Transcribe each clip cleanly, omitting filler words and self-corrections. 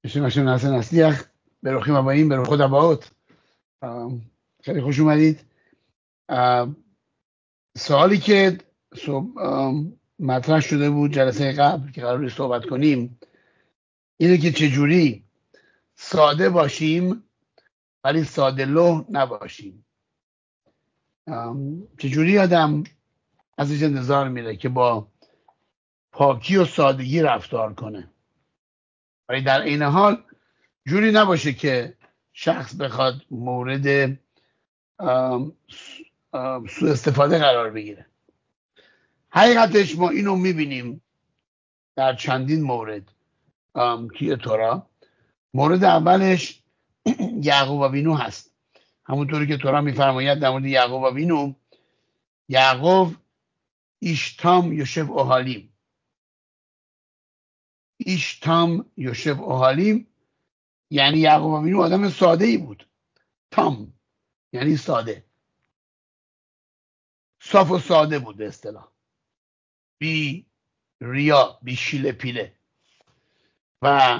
شما ناصر نسلیخ بروخیم اباییم برو خود اباوت. خیلی خوش اومدید. سوالی که مطرح شده بود جلسه قبل که قرار صحبت کنیم اینه که چجوری ساده باشیم ولی ساده لوح نباشیم. چجوری آدم ازش انتظار میره که با پاکی و سادگی رفتار کنه ولی در این حال جوری نباشه که شخص بخواد مورد سوء استفاده قرار بگیره. حقیقتش ما اینو میبینیم در چندین مورد توی تورا. مورد اولش یعقوب وینو هست. همونطوری که تورا میفرماید در مورد یعقوب وینو، یعقوب ایشتام یوشب اوهالیم. ایشتام یوشب اوهالیم یعنی یعقوب وینو آدم ساده ای بود. تام یعنی ساده، صاف و ساده بود، به اصطلاح بی ریا، بی شیله پیله. و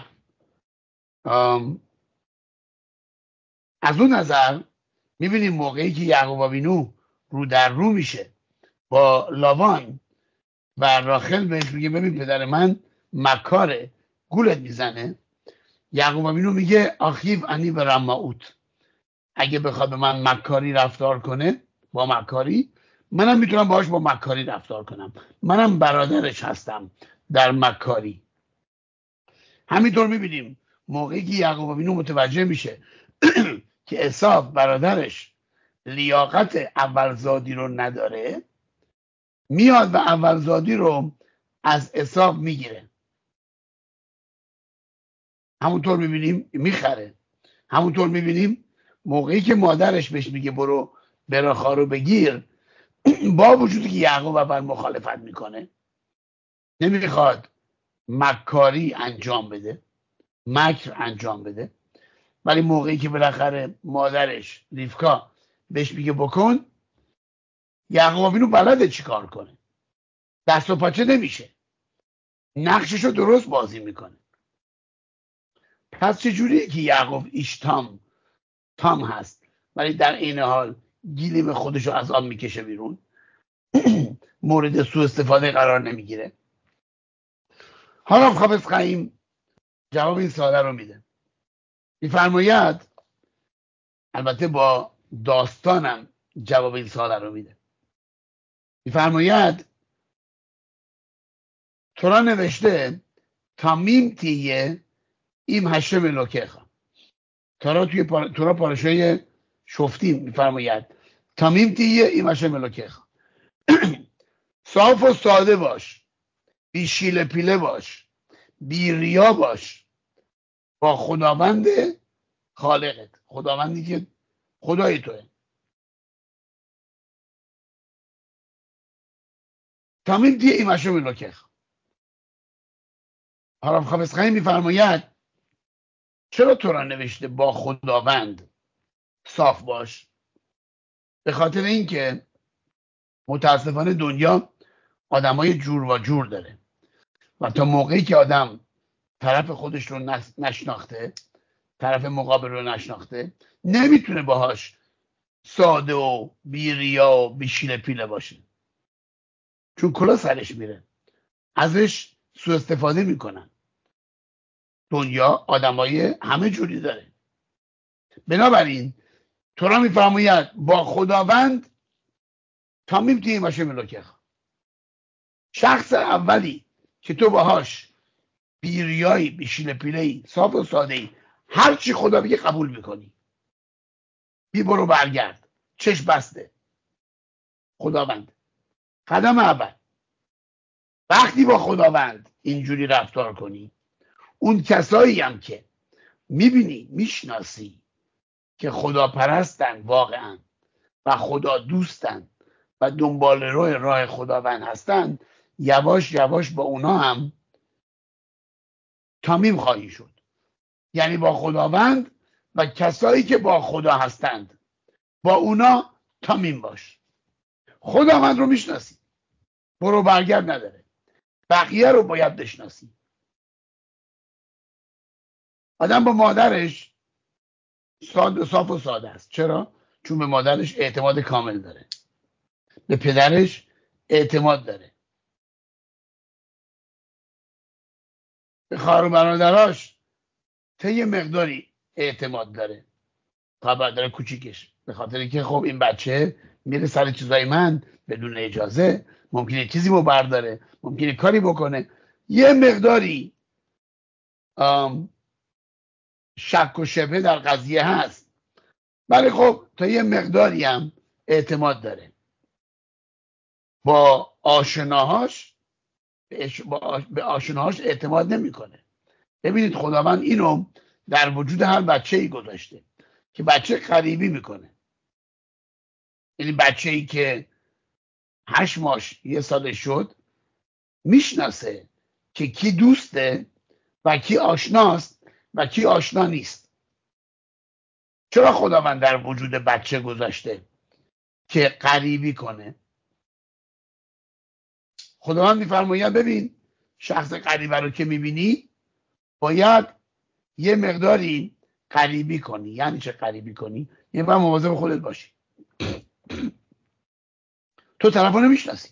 از اون نظر میبینیم موقعی که یعقوب وینو رو در رو میشه با لاوان و راخل بهش میگه ببین پدر من مکاره، گولت میزنه، یعقوب وینو میگه آخیو انی و رماوت، اگه بخواد به من مکاری رفتار کنه با مکاری، منم میتونم باهاش با مکاری رفتار کنم، منم برادرش هستم در مکاری. همینطور میبینیم موقعی که یعقوب وینو متوجه میشه که عیسی برادرش لیاقت اولزادی رو نداره، میاد و اولزادی رو از عیسی میگیره. همونطور میبینیم میخره. همونطور میبینیم موقعی که مادرش بهش میگه برو براخا رو بگیر، با وجودی که یعقوب اول مخالفت میکنه، نمیخواد مکاری انجام بده، مکر انجام بده، ولی موقعی که بالاخره مادرش ریفکا بهش میگه بکن، یعقوب اینو بلده چی کار کنه، دست و پاچه نمیشه، نقششو درست بازی میکنه. پس چجوریه که یعقوب ایشتام تام هست ولی در این حال گیلیم خودشو از آن میکشه بیرون، مورد سوء استفاده قرار نمیگیره؟ حالا خافز خیم جواب این سواله رو میده. میفرماید، البته با داستانم جواب این سواله رو میده. میفرماید تورا نوشته تامیم تیه ایم هشم الوکیخ. تورا پارشای شفتیم میفرماید تامیم تیه ایم هشم الوکیخ، صاف و ساده باش، بی شیله پیله باش، بی ریا باش با خداوند خالقت، خداوندی که خدای توه. تامیم تیه ایم هشم الوکیخ. حالا خافز خیم میفرماید چرا تورا نوشته با خداوند صاف باش؟ به خاطر اینکه متاسفانه دنیا آدمای جور و جور داره و تا موقعی که آدم طرف خودش رو نشناخته، طرف مقابل رو نشناخته، نمیتونه باهاش ساده و بی ریا و بی شیله پیله باشه، چون کلا سرش میره، ازش سوء استفاده میکنن. دنیا آدمای همه جوری داره. بنابراین تورا میفرماید با خداوند تا میتونی باشه ملوکه. شخص اولی که تو باهاش بیریایی، بیشیل پیلهی، صاف و سادهی، هر چی خدا بگه قبول میکنی، بی برو برگرد، چشم بسته، خداوند. قدم اول، وقتی با خداوند اینجوری رفتار کنی، اون کسایی هم که میبینی میشناسی که خدا پرستن واقعا و خدا دوستن و دنبال راه خداوند هستن، یواش یواش با اونا هم تامیم خواهی شد. یعنی با خداوند و کسایی که با خدا هستند، با اونا تامیم باش. خداوند رو میشناسی، برو برگرد نداره، بقیه رو باید بشناسی. آدم با مادرش صاف و ساده است. چرا؟ چون به مادرش اعتماد کامل داره، به پدرش اعتماد داره، به خواهر و برادراش تا یه مقداری اعتماد داره، تا برادر کوچیکش، به خاطر اینکه خب این بچه میره سر چیزای من بدون اجازه، ممکنه چیزی رو برداره، ممکنه کاری بکنه، یه مقداری شک و شبه در قضیه هست، ولی خب تا یه مقداری هم اعتماد داره با آشناهاش. به آشناهاش اعتماد نمیکنه. ببینید خداوند اینو در وجود هر بچه ای گذاشته که بچه غریبی میکنه. یعنی بچه ای که 8 ماش 1 سالش شد میشناسه که کی دوسته و کی آشناست و کی آشنا نیست. چرا خداوند در وجود بچه گذاشته؟ که غریبی کنه. خداوند میفرماید ببین شخص غریبه رو که میبینی باید یه مقداری غریبی کنی. یعنی چه غریبی کنی؟ یه باید مواظب خودت باشی. تو طرف رو نمیشناسی،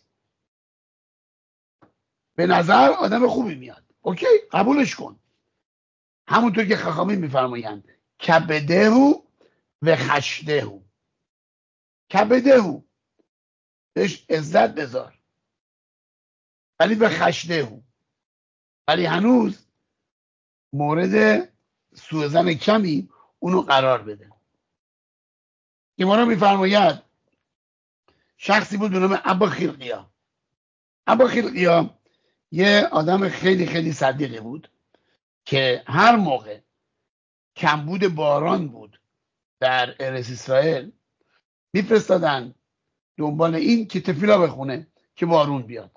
به نظر آدم خوبی میاد، اوکی قبولش کن. همونطور که خاخامی میفرمایند کبدهو و خشدهو. کبدهو بهش عزت بذار، ولی به خشدهو، ولی هنوز مورد سوء کمی اونو قرار بده. ایمانا میفرماید شخصی بود به نام ابا خلقیا. ابا خلقیا یه آدم خیلی خیلی صدیقی بود که هر موقع کمبود باران بود در ارس اسرائیل میفرستادن دنبال این که تفیلا بخونه که بارون بیاد.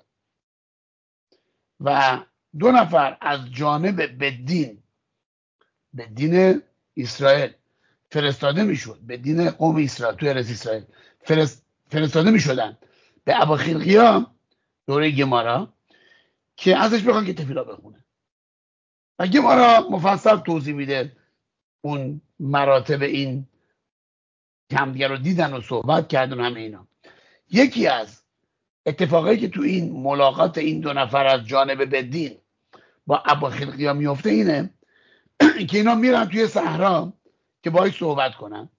و 2 نفر از جانب بدین اسرائیل فرستاده میشد، به دین قوم اسرائیل تو ارس اسرائیل فرستاده میشدن به ابا خلقیا دوره گمارا که ازش بخوان که تفیلا بخونه. و گمارا مفصل توضیح میده اون مراتب این همدیگه رو دیدن و صحبت کردن همه اینا. یکی از اتفاقایی که تو این ملاقات این 2 نفر از جانب بدین با ابا خلقیا میفته اینه که اینا میرن توی صحرا که باهاش صحبت کنن.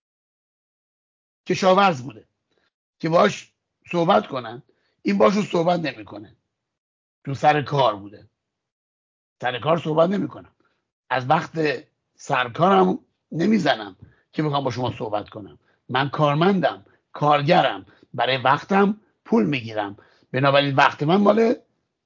کشاورز بوده که باهاش صحبت کنن، این باشون صحبت نمیکنه. تو سر کار بوده، سر کار صحبت نمیکنم. از وقت سرکارم نمیزنم که بخوام با شما صحبت کنم. من کارمندم، کارگرم، برای وقتم پول میگیرم، بنابراین وقت من مال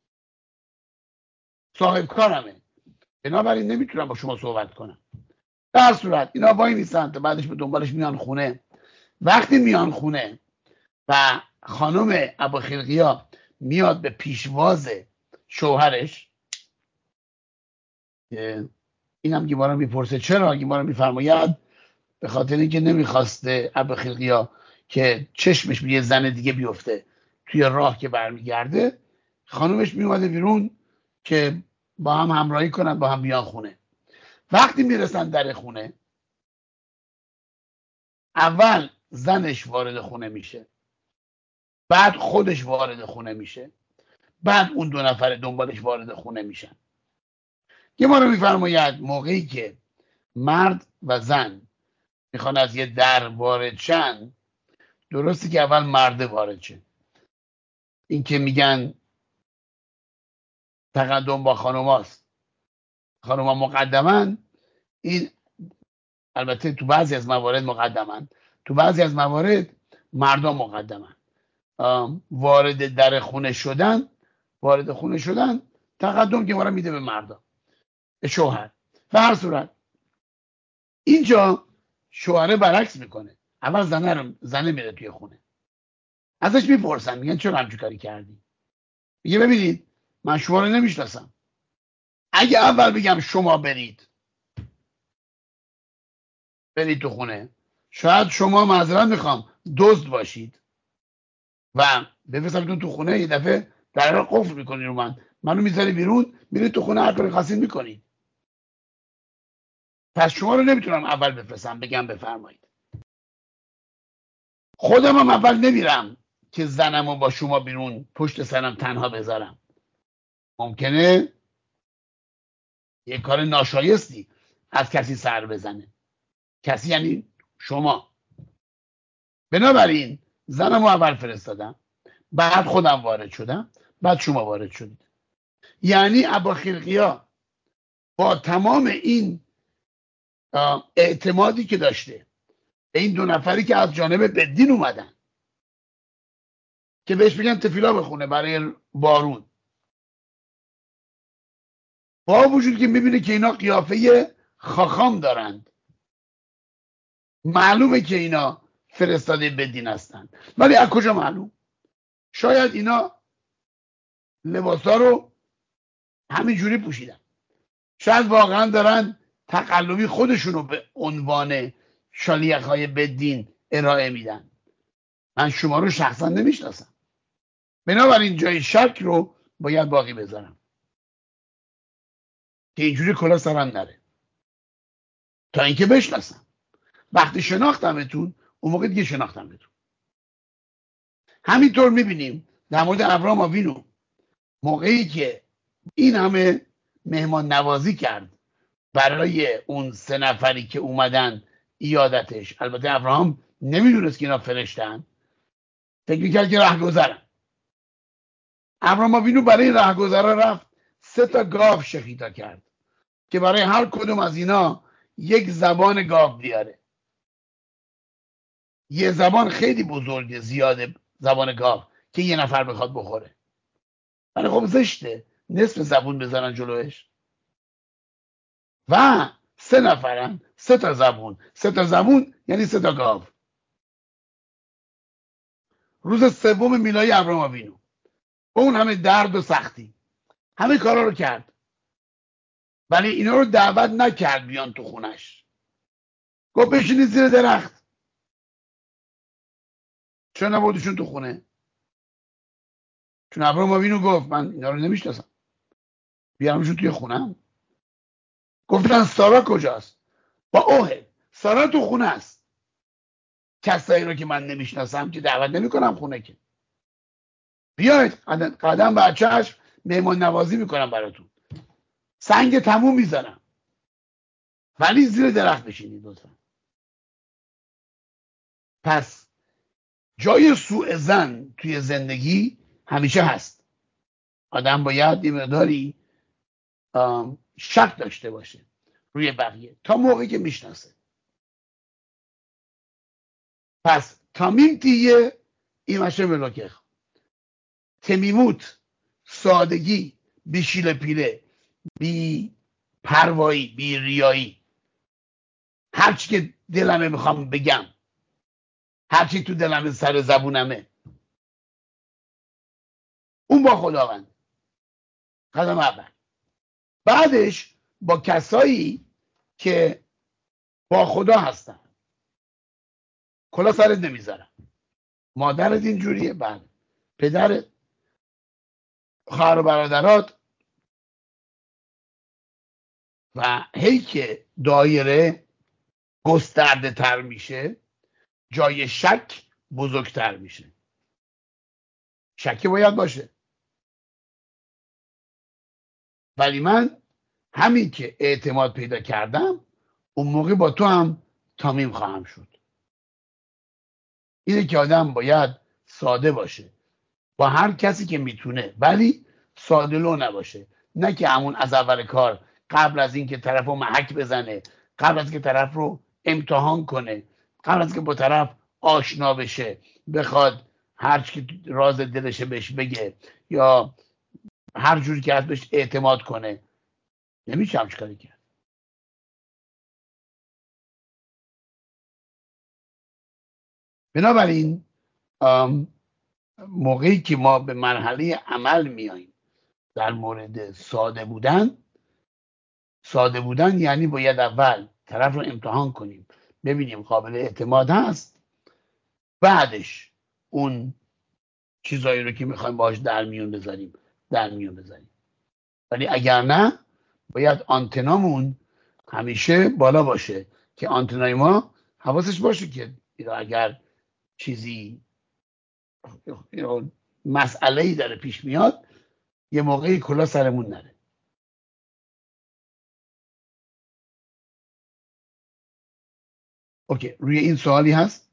صاحب کارمه، بنابراین نمیتونم با شما صحبت کنم. در صورت اینا وای نیستن تا بعدش به دنبالش میان خونه. وقتی میان خونه و خانم ابا خلقیا میاد به پیشواز شوهرش، اینم گیمارا میپرسه چرا. گیمارا میفرماید به خاطر اینکه نمیخواسته ابا خلقیا که چشمش به یه زن دیگه بیفته توی راه که برمیگرده، خانومش میومده بیرون که با هم همراهی کنن، با هم بیان خونه. وقتی میرسن در خونه، اول زنش وارد خونه میشه، بعد خودش وارد خونه میشه، بعد اون 2 نفر دنبالش وارد خونه میشن. یه ما رو میفرماید موقعی که مرد و زن میخوان از یه در وارد شن، درسته که اول مرده وارد شه. این که میگن تقدم با خانوماست، خانوما مقدمن، این البته تو بعضی از موارد مقدمن، تو بعضی از موارد مردم مقدمن. وارد در خونه شدن، وارد خونه شدن تقدم که ما میده به مردم، به شوهر. به هر صورت اینجا شوهره برعکس میکنه، اول زنه میره توی خونه. ازش میپرسن، میگن چرا همچین کاری کردی؟ میگه ببینید من شما رو نمیشناسم، اگه اول بگم شما برید تو خونه، شاید شما معذرت میخوام دزد باشید و بفرستمتون تو خونه، یه دفعه در رو قفل میکنی رو منو میذاری بیرون، میری تو خونه هر کاری خواستین میکنید. پس شما رو نمیتونم اول بفرستم بگم بفرمایید. خودم هم اول نمیرم که زنم رو با شما بیرون پشت سرم تنها بذارم. ممکنه یه کار ناشایستی از کسی سر بزنه. کسی یعنی شما. بنابراین زنم رو اول فرستادم، بعد خودم وارد شدم، بعد شما وارد شدید. یعنی ابا خلقیا با تمام این اعتمادی که داشته به این 2 نفری که از جانب بدین اومدن که بهش بگن تفیلا بخونه برای بارون، با وجود که میبینه که اینا قیافه خاخام دارند، معلومه که اینا فرستاده بدین هستند، ولی از کجا معلوم؟ شاید اینا لباسا رو همینجوری پوشیدن، شاید واقعا دارن تقلبی خودشونو به عنوان شالیق‌های بدین ارائه میدن. من شما رو شخصا نمیشناسم، بنابراین جای شک رو باید باقی بذارم که اینجوری کلا سرم نره تا اینکه بشناسم. وقتی شناختمتون اون موقع دیگه شناختمتون. همینطور میبینیم در مورد ابراهام آوینو، موقعی که این همه مهمان نوازی کرد برای اون 3 نفری که اومدن ایادتش، البته ابراهام نمیدونست که اینا فرشتن، فکر میکرد که رهگذرن. ابراهام آوینو برای رهگذرا رفت 3 تا گاو شخیتا کرد که برای هر کدوم از اینا یک زبان گاو بیاره. یه زبان خیلی بزرگه، زیاده زبان گاو که یه نفر بخواد بخوره، ولی خب زشته نصف زبون بزنن جلوش. و 3 نفرن، 3 تا زبون، 3 تا زبون یعنی 3 تا گاو. روز 3 میلادی ابراهام آوینو با اون همه درد و سختی همه کارا رو کرد، ولی اینا رو دعوت نکرد بیان تو خونش. گفت بشینید زیر درخت. چرا نبردشون تو خونه؟ چون ابراهام آوینو گفت من اینا رو نمیشناسم، بیارمشون توی خونم. گفتن سارا کجاست؟ با اوه سارا تو خونه است. کسایی رو که من نمیشناسم که دعوت نمیکنم خونه، که بیاید قدم بر چشم مهمان نوازی میکنم براتون، سنگ تموم میزنم، ولی زیر درخت بشینید لطفا. پس جای سوء ظن توی زندگی همیشه هست. آدم باید یه مقداری شک داشته باشه روی بقیه تا موقعی که میشناسه. پس تامیم تیه ایمشه ملاکخ، تمیموت، سادگی، بی شیله پیله، بی پروایی، بی ریایی، هرچی که دلمه میخوام بگم، هرچی تو دلمه سر زبونمه، اون با خداوند. قدم اول. بعدش با کسایی که با خدا هستن کلا سرت نمیذارم. مادرت اینجوریه، بعد پدرت، خواهر و برادرات، و هی که دایره گسترده تر میشه جای شک بزرگتر میشه. شکی باید باشه، ولی من همین که اعتماد پیدا کردم اون موقع با تو هم تامیم خواهم شد. اینه که آدم باید ساده باشه با هر کسی که میتونه، ولی ساده لو نباشه. نه که همون از اول کار قبل از اینکه طرف رو محک بزنه، قبل از اینکه طرف رو امتحان کنه، قبل از اینکه با طرف آشنا بشه بخواد هر چی که راز دلشه بهش بگه یا هر جوری که از بهش اعتماد کنه. نمیشه همچه کاری کرد. بنابراین موقعی که ما به مرحله عمل میاییم در مورد ساده بودن یعنی باید اول طرف رو امتحان کنیم ببینیم قابل اعتماد هست، بعدش اون چیزایی رو که میخوایم باش در میون بذاریم. ولی اگر نه باید آنتنامون همیشه بالا باشه که آنتنای ما حواسش باشه که اگر چیزی مسئله‌ای داره پیش میاد یه موقعی کلا سرمون نره. اوکی، روی این سوالی هست؟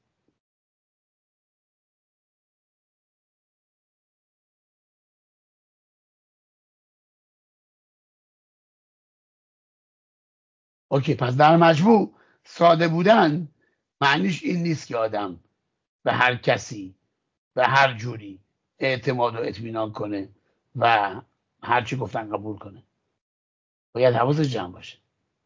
اوکی، پس در مجموع ساده بودن معنیش این نیست که آدم به هر کسی به هر جوری اعتماد و اطمینان کنه و هر چی گفتن قبول کنه. باید حواسش جمع باشه.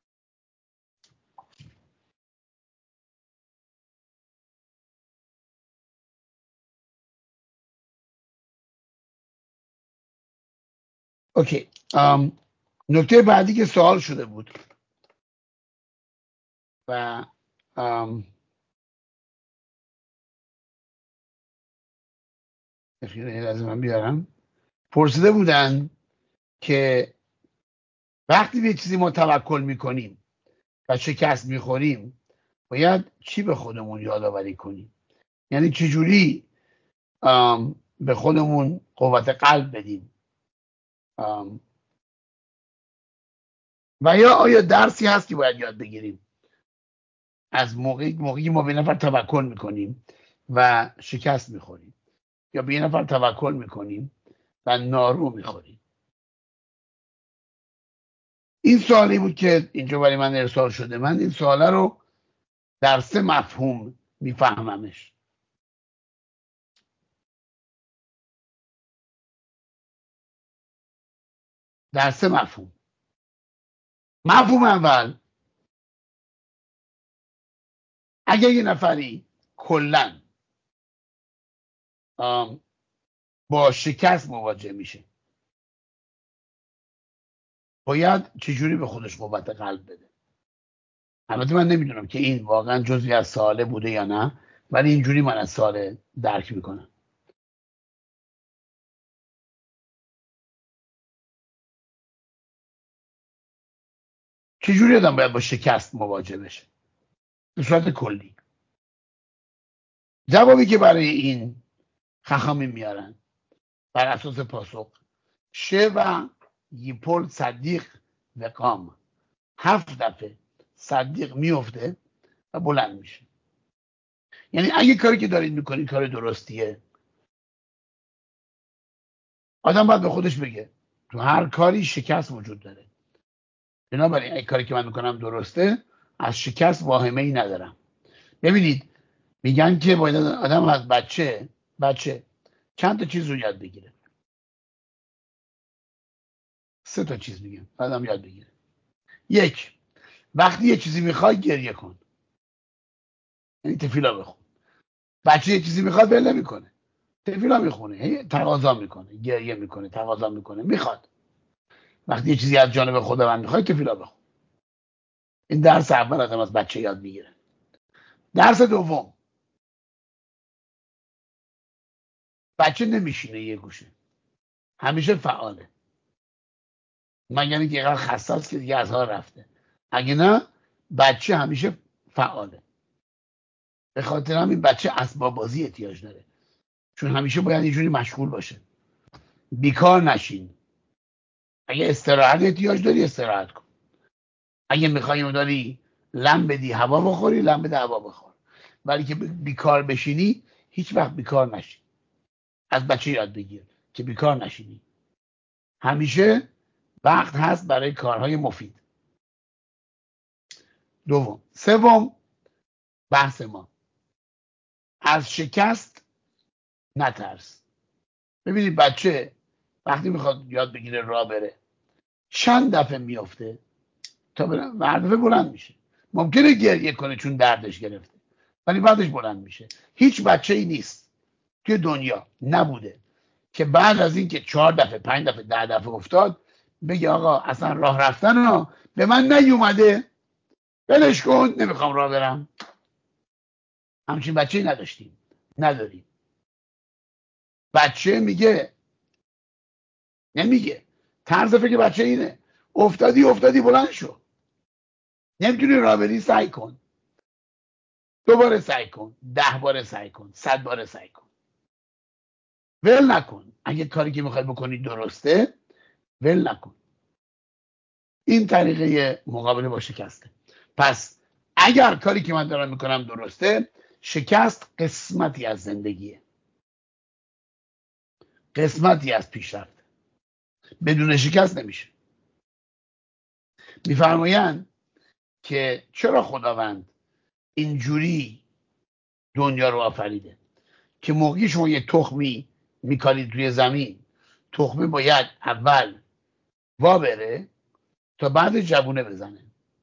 اوکی، نکته بعدی که سوال شده بود و از من بیارم، پرسیده بودن که وقتی به چیزی ما توکل میکنیم و شکست میخوریم باید چی به خودمون یادآوری کنیم؟ یعنی چجوری به خودمون قوت قلب بدیم و یا آیا درسی هست که باید یاد بگیریم از موقعی ما به نفر توکل میکنیم و شکست میخوریم یا به نفر توکل میکنیم و نارو میخوریم؟ این سوالی بود که اینجا برای من ارسال شده. من این سواله رو در 3 مفهوم میفهممش. در 3 مفهوم. مفهوم اول، اگه یه نفری کلا با شکست مواجه میشه باید چجوری به خودش قوت قلب بده؟ البته من نمیدونم که این واقعا جزئی از سواله بوده یا نه، ولی اینجوری من از سوال درک میکنم. چجوری آدم باید با شکست مواجه بشه به صورت کلی؟ جوابی که برای این خخامی میارن بر اساس پاسخ و یپل صدیق و قام، 7 دفعه صدیق میفته و بلند میشه. یعنی اگه کاری که دارید میکنید کار درستیه، آدم باید به خودش بگه تو هر کاری شکست وجود داره، بنابراین اگه کاری که من میکنم درسته از شکست واهمه ای ندارم. ببینید میگن که باید آدم از بچه چند تا چیز رو یاد بگیره. 3 تا چیز میگن آدم یاد بگیره. 1، وقتی یه چیزی میخوای گریه کن، یعنی تفیلا بخون. بچه یه چیزی میخواد ول نمیکنه، تفیلا میخونه، تقاضا میکنه، گریه میکنه، تقاضا میکنه، میخواد. وقتی یه چیزی از جانب خداوند میخوای تفیلا بخون. این درس اول آدم از بچه یاد میگیره. درس دوم، بچه نمیشینه یه گوشه، همیشه فعاله، مگر اینکه اینقدر خساس که دیگه از ها رفته. اگه نه بچه همیشه فعاله. به خاطر همین بچه اسباب بازی احتیاج داره، چون همیشه باید یه جوری مشغول باشه. بیکار نشین. اگه استراحت احتیاج داری استراحت کن. اگه میخوای داری لم بدی هوا بخوری، لم بده هوا بخور. ولی که بیکار بشینی هیچ وقت بیکار نشین. از بچه یاد بگیر که بیکار نشینی. همیشه وقت هست برای کارهای مفید. دوم. سوم، بحث ما، از شکست نترس. ببینید بچه وقتی میخواد یاد بگیره راه بره چند دفعه میفته تا و هر دفعه بلند میشه. ممکنه گریه کنه چون دردش گرفته، ولی بعدش بلند میشه. هیچ بچه ای نیست توی دنیا نبوده که بعد از اینکه 4 دفعه 5 دفعه 10 دفعه افتاد بگه آقا اصلا راه رفتن ها به من نیومده، ولش کن، نمیخوام راه برم. همچین بچه ای نداشتیم، نداریم. بچه میگه، نمیگه، طرز فکر بچه اینه افتادی بلند شو. نمیتونی راه بری، سعی کن. 2 بار سعی کن، 10 بار سعی کن، 100 بار سعی کن. ول نکن. اگه کاری که میخوای بکنی درسته، ول نکن. این طریقه مقابله با شکسته. پس اگر کاری که من دارم میکنم درسته، شکست قسمتی از زندگیه، قسمتی از پیشرفت. بدون شکست نمیشه. میفرمایند که چرا خداوند اینجوری دنیا رو آفریده که موقعی شما یه تخمی میکارید توی زمین، تخمه باید اول وا بره تا بعد جوونه بزنه.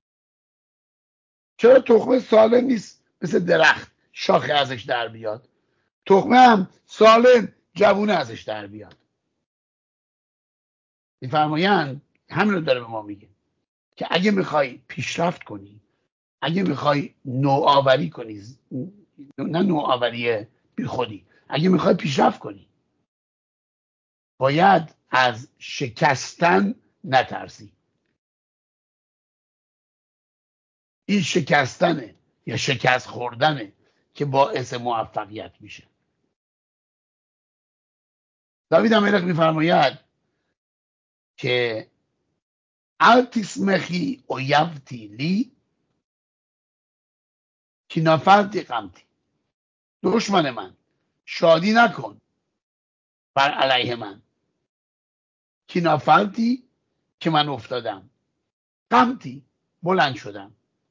چرا تخمه سالم نیست مثل درخت شاخه ازش در بیاد؟ تخمه هم سالم جوونه ازش در بیاد. میفرمایند همین رو داره به ما میگه که اگه میخوای پیشرفت کنی، اگه میخوای نوآوری کنی، نه نوآوری بی خودی، اگه میخوای پیشرفت کنی، باید از شکستن نترسی. این شکستنه یا شکست خوردنه که باعث موفقیت میشه. داوید املک میفرماید که التسمخی و یفتی لی که نفرتی قمتی. دشمن من، شادی نکن بر علیه من، که نفرتی که من افتادم، قمتی بلند شدم.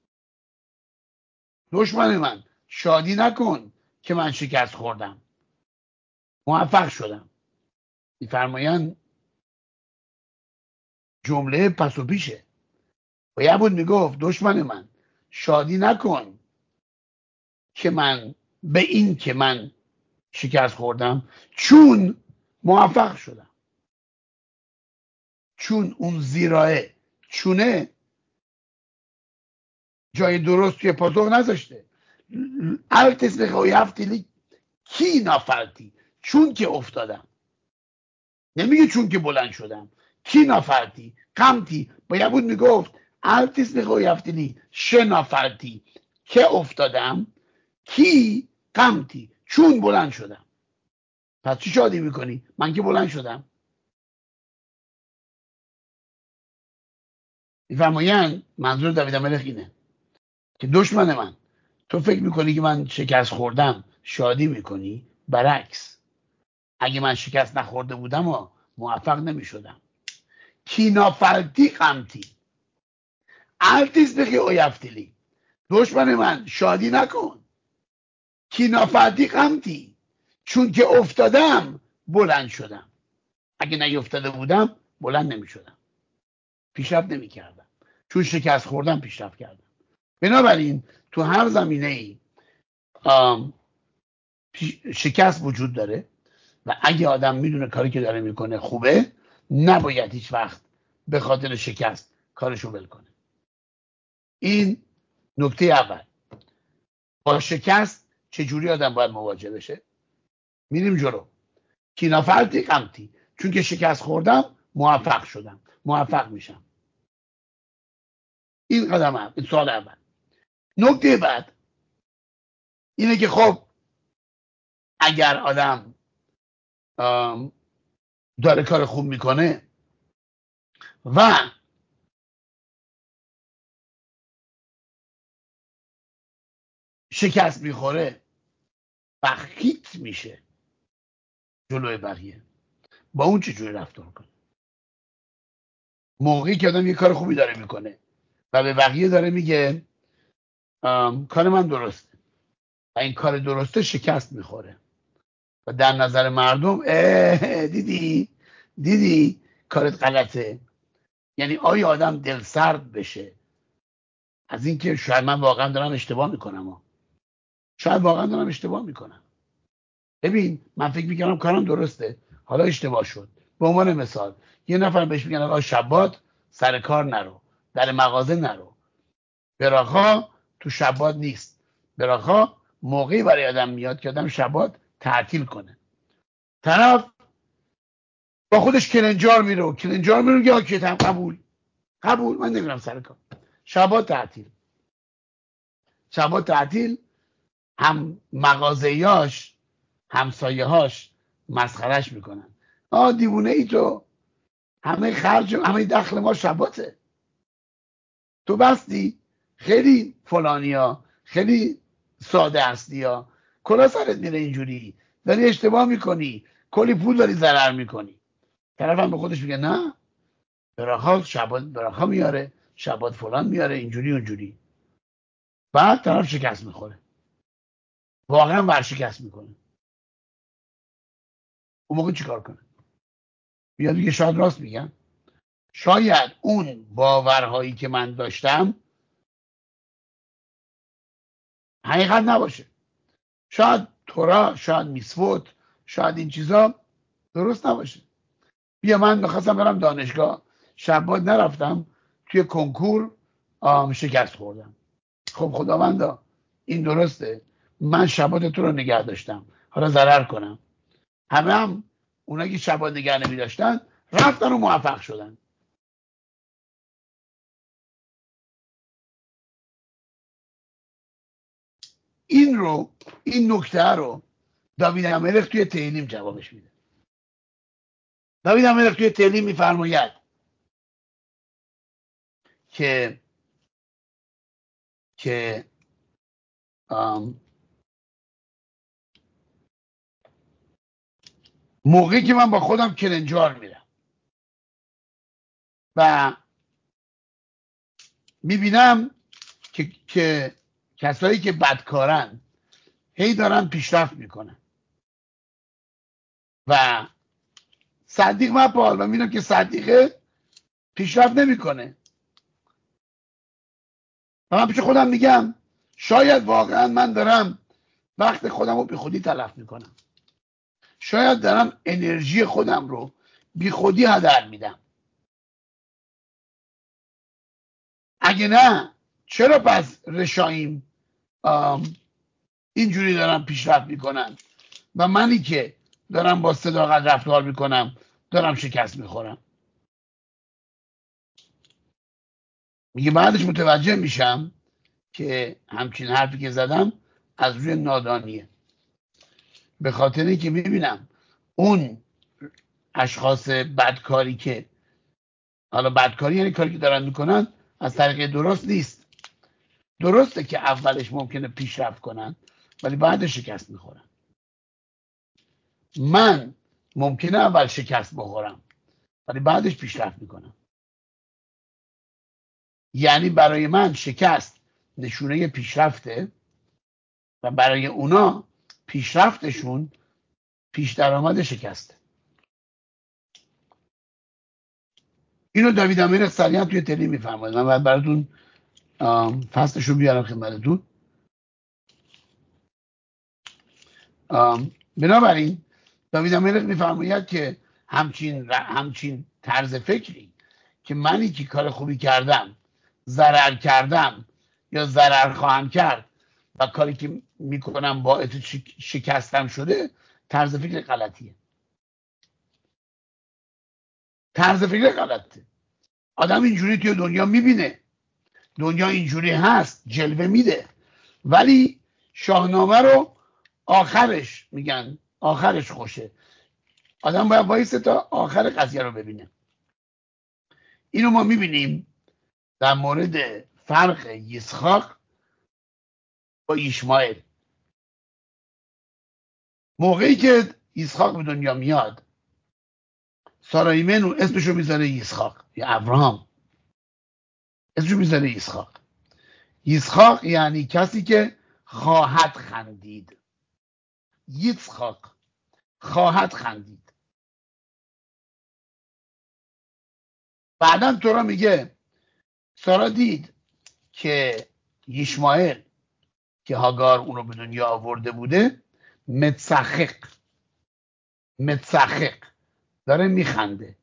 دشمن من، شادی نکن که من شکست خوردم، موفق شدم. میفرمایند جمله پس و پیشه. باید بود میگفت دشمن من، شادی نکن که من به این که من شکست خوردم، چون موفق شدم. چون اون زیراه چونه جای درست توی پاسخ نذاشته. التس بخوای هفتیلی کی نافرتی، چون که افتادم. نمیگه چون که بلند شدم. کی نافرتی قمتی. باید بود میگفت التس بخوای هفتیلی شنافرتی که افتادم، کی قمتی چون بلند شدم. پس چی شادی میکنی؟ من که بلند شدم. میفرمایند منظور دوید الملک اینه که دشمن من، تو فکر میکنی که من شکست خوردم شادی میکنی؟ برعکس، اگه من شکست نخورده بودم و موفق نمیشدم. کینافرتی قمتی التیز بخی اویفتلی. دشمن من، شادی نکن. کینافرتی قمتی، چون که افتادم بلند شدم. اگه نیفتاده بودم بلند نمیشدم، پیشرفت نمیکردم. چون شکست خوردم پیشرفت کردم. بنابراین تو هر زمینه ای شکست وجود داره و اگه آدم میدونه کاری که داره میکنه خوبه، نباید هیچ وقت به خاطر شکست کارشو ول کنه. این نکته اول. با شکست چجوری آدم باید مواجه بشه؟ میریم جلو. کینافرتی قمتی، چون که شکست خوردم موفق شدم، موفق میشم. این قدم اول، این سوال اول. نکته بعد اینه که خب اگر آدم داره کار خوب میکنه و شکست میخوره و خیت میشه جلوی بقیه، با اون چجوری رفتار کنه؟ موقعی که آدم یه کار خوبی داره میکنه و به بقیه داره میگه کار من درسته و این کار درسته، شکست میخوره و در نظر مردم دیدی کارت غلطه. یعنی آیا آدم دل سرد بشه از اینکه شاید من واقعا دارم اشتباه میکنم، شاید واقعا دارم اشتباه میکنم. ببین من فکر میکنم کارم درسته، حالا اشتباه شد. به عنوان مثال یه نفر بهش میگن آقا شبات سر کار نرو، در مغازه نرو. براخا تو شبات نیست. براخا موقعی برای آدم میاد که آدم شبات تعطیل کنه. طرف با خودش کلنجار میره و کلنجار میره که قبول من نمیرم سر کار، شبات تعطیل. شبا تعطیل، هم مغازه‌یاش همسایه‌هاش مسخرش میکنن. دیوونه ای تو، همه خرج همه دخل ما شباته، تو بستی خیلی فلانیا خیلی ساده هستی یا کلا سرت میره اینجوری، داری اشتباه میکنی، کلی پول داری ضرر میکنی. طرف هم به خودش میگه نه، براخا شبات براخا میاره، شبات فلان میاره، اینجوری اونجوری. بعد طرف شکست میخوره، واقعا ورشکست میکنه. اون موقع چیکار کنه؟ بیاد دیگه شاید راست میگن، شاید اون باورهایی که من داشتم حقیقت نباشه، شاید تورا، شاید میسفوت، شاید این چیزا درست نباشه. بیا من میخواستم برم دانشگاه، شبات نرفتم، توی کنکور شکست خوردم. خب خداوندا این درسته من شبات تو رو نگه داشتم حالا ضرر کنم؟ هم اونا که شبات نگه نمی داشتن رفتن و موفق شدن. این نکته رو داوید املخ توی تهلیم جوابش میده. داوید املخ توی تهلیم میفرماید که که موقعی که من با خودم کلنجار میرم و میبینم که کسایی که بدکارن هی دارن پیشرفت میکنن و صدیق مپال و میبینم که صدیقه پیشرفت نمیکنه و من پیش خودم میگم شاید واقعا من دارم وقت خودم رو بی خودی تلف میکنم، شاید دارم انرژی خودم رو بی خودی هدر میدم. اگه نه چرا پس رشایم اینجوری دارم پیشرفت میکنن و منی که دارم با صداقت رفتار میکنم دارم شکست میخورم؟ میگه بعدش متوجه میشم که همچین حرفی که زدم از روی نادانیه، به خاطر اینکه میبینم اون اشخاص بدکاری که، حالا بدکاری یعنی کاری که دارن میکنن از طریق درست نیست، درسته که اولش ممکنه پیشرفت کنن ولی بعدش شکست میخورن. من ممکنه اول شکست بخورم ولی بعدش پیشرفت میکنم. یعنی برای من شکست نشونه پیشرفته و برای اونا پیشرفتشون پیش درآمد شکسته. اینو داوید امیر سریعا توی تلی میفرماید. من باید براتون فصلش رو بیارم خدمتتون. بنابراین داوید امیر میفرماید که همچین طرز فکری که منی که کار خوبی کردم ضرر کردم یا ضرر خواهم کرد و کاری که میکنم باعث شکستم شده، طرز فکر غلطیه. طرز فکر غلطه. آدم اینجوری توی دنیا میبینه، دنیا اینجوری هست، جلوه میده، ولی شاهنامه رو آخرش میگن آخرش خوشه. آدم باید وایسه تا آخر قضیه رو ببینه. اینو ما میبینیم در مورد فرق یسحاق با ایشمائیل. موقعی که یسحاق به دنیا میاد، سارایمنو اسمشو میذاره یسحاق یا ابراهام اسمشو میذاره یسحاق. یسحاق یعنی کسی که خواهد خندید. یسحاق خواهد خندید. بعدا تورا میگه سارا دید که یشمائیل که هاگار اونو به دنیا آورده بوده متسخق داره میخنده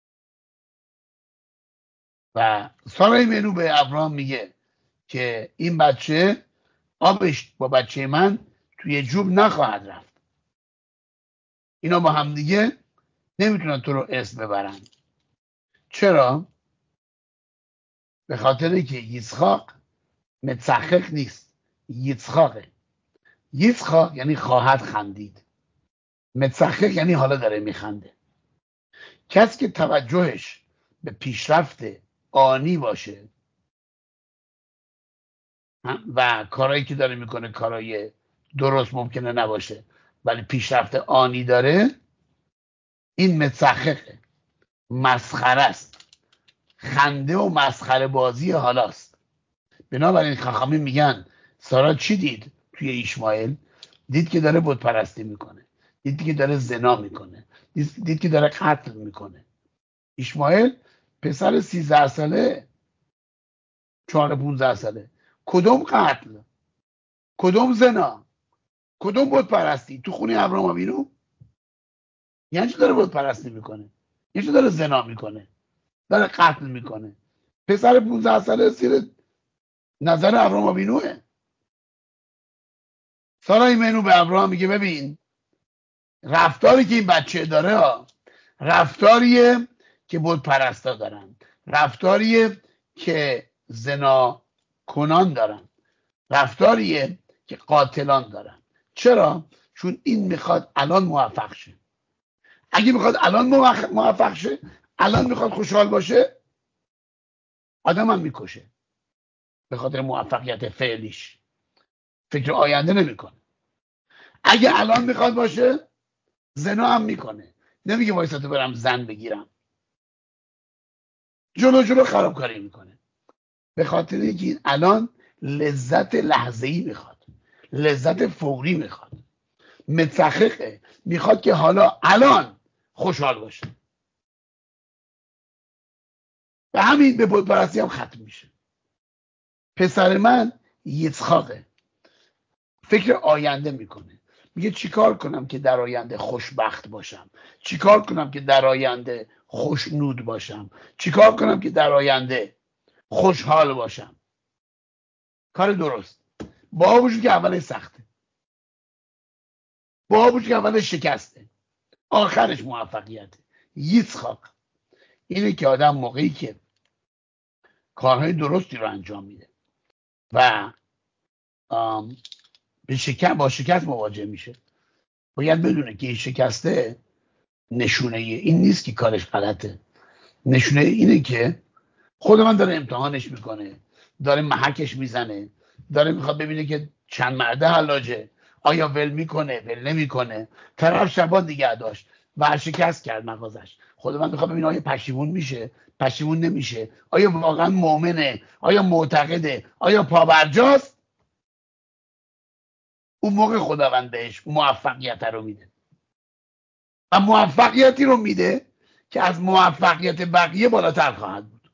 و سارای منو به ابراهام میگه که این بچه آبش با بچه من توی جوب نخواهد رفت. اینا با هم دیگه نمیتونن تو رو اسم ببرن. چرا؟ به خاطر که یسحاق متسخق نیست، یצחاقه. یצחاق یعنی خواهد خندید. متسخر یعنی حالا داره میخنده. کسی که توجهش به پیشرفت آنی باشه و کارهایی که داره میکنه کارهای درست ممکنه نباشه ولی پیشرفت آنی داره، این متسخره، مسخره است، خنده و مسخره بازی حالاست. بنابراین خاخامی میگن سارا چی دید توی ایشمائیل؟ دید که داره بت پرستی میکنه، دید که داره زنا میکنه، دید که داره قتل میکنه. ایشمائیل پسر 13 ساله، 14-15 ساله، کدوم قتل، کدوم زنا، کدوم بت پرستی تو خونه ابراهیم آوینو؟ یعنی چی داره بت پرستی میکنه؟ یعنی چی داره زنا میکنه، داره قتل میکنه؟ پسر 15 ساله زیر نظر ابراهیم آوینوه. سارا ایمنو به ابراهیم میگه ببین رفتاری که این بچه داره رفتاریه که بت پرستا دارن، رفتاریه که زنا کنان دارن، رفتاریه که قاتلان دارن. چرا؟ چون این میخواد الان موفق شه. اگه میخواد الان موفق شه، الان میخواد خوشحال باشه، آدم هم میکشه به خاطر موفقیت فعلیش، فکر آینده نمیکنه. اگه الان میخواد باشه، زنا هم میکنه، نمیگه وایسا تو برم زن بگیرم، جلو خرابکاری میکنه. به خاطر اینکه این الان لذت لحظه‌ای میخواد، لذت فوری میخواد، متسخخه، میخواد که حالا الان خوشحال باشه. و همین به بت پرستی هم ختم میشه. پسر من یצחاقه، فکر آینده میکنه، میگه چیکار کنم که در آینده خوشبخت باشم، چیکار کنم که در آینده خوشنود باشم، چیکار کنم که در آینده خوشحال باشم. کار درست، با وجود که اولش سخته، با وجود که اولش شکسته، آخرش موفقیته. یצחاق اینه که آدم موقعی که کارهای درستی رو انجام میده و با شکست مواجه میشه، باید بدونه که این شکسته نشونه این نیست که کارش غلطه، نشونه اینه که خود من داره امتحانش میکنه، داره محکش میزنه، داره میخواد ببینه که چند مرده حلاجه، آیا ول میکنه ول نمیکنه. طرف شبان دیگه داشت و شکست کرد مغازش، خود من میخواد ببینه آیا پشیمون میشه پشیمون نمیشه، آیا واقعا مؤمنه، آیا معتقده، آیا پابرجاست. اون موقع خداوند بهش موفقیت رو میده و موفقیتی رو میده که از موفقیت بقیه بالاتر خواهد بود.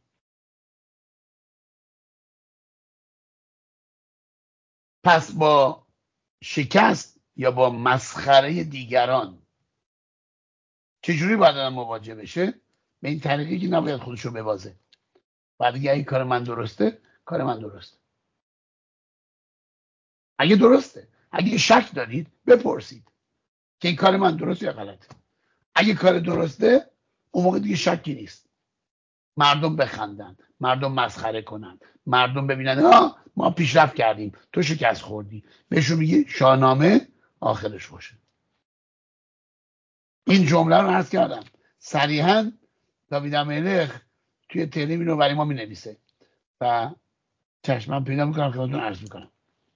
پس با شکست یا با مسخره دیگران چجوری باید آدم مواجه بشه؟ به این طریقی که نباید خودشو ببازه، بعد اگه این کار من درسته، کار من درسته. اگه درسته، اگه شک دارید بپرسید که این کار من درسته یا غلطه. اگه کار درسته، اون موقع دیگه شکی نیست. مردم بخندن، مردم مسخره کنن، مردم ببینن ما پیشرفت کردیم تو شکست خوردی، بهشون میگه شاهنامه آخرش خوشه. این جمله رو عرض کردم صریحا، داوید ملخ توی تلیم اینو برای ما می نویسه و چشمم پیدا میکنم خدمتتون عرض میکنم.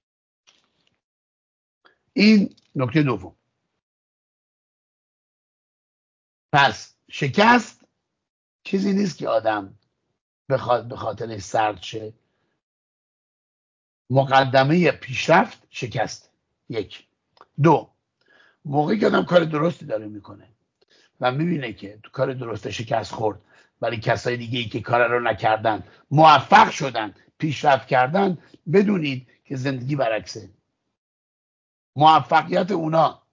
این نکته دوم. پس شکست چیزی نیست که آدم بخواد به خاطرش سرد شه. مقدمه پیشرفت شکست. یک. دو، موقعی که آدم کار درستی داره میکنه و میبینه که تو کار درست شکست خورد ولی کسای دیگه ای که کار رو نکردن موفق شدن، پیشرفت کردن، بدونید که زندگی برعکسه. موفقیت اونا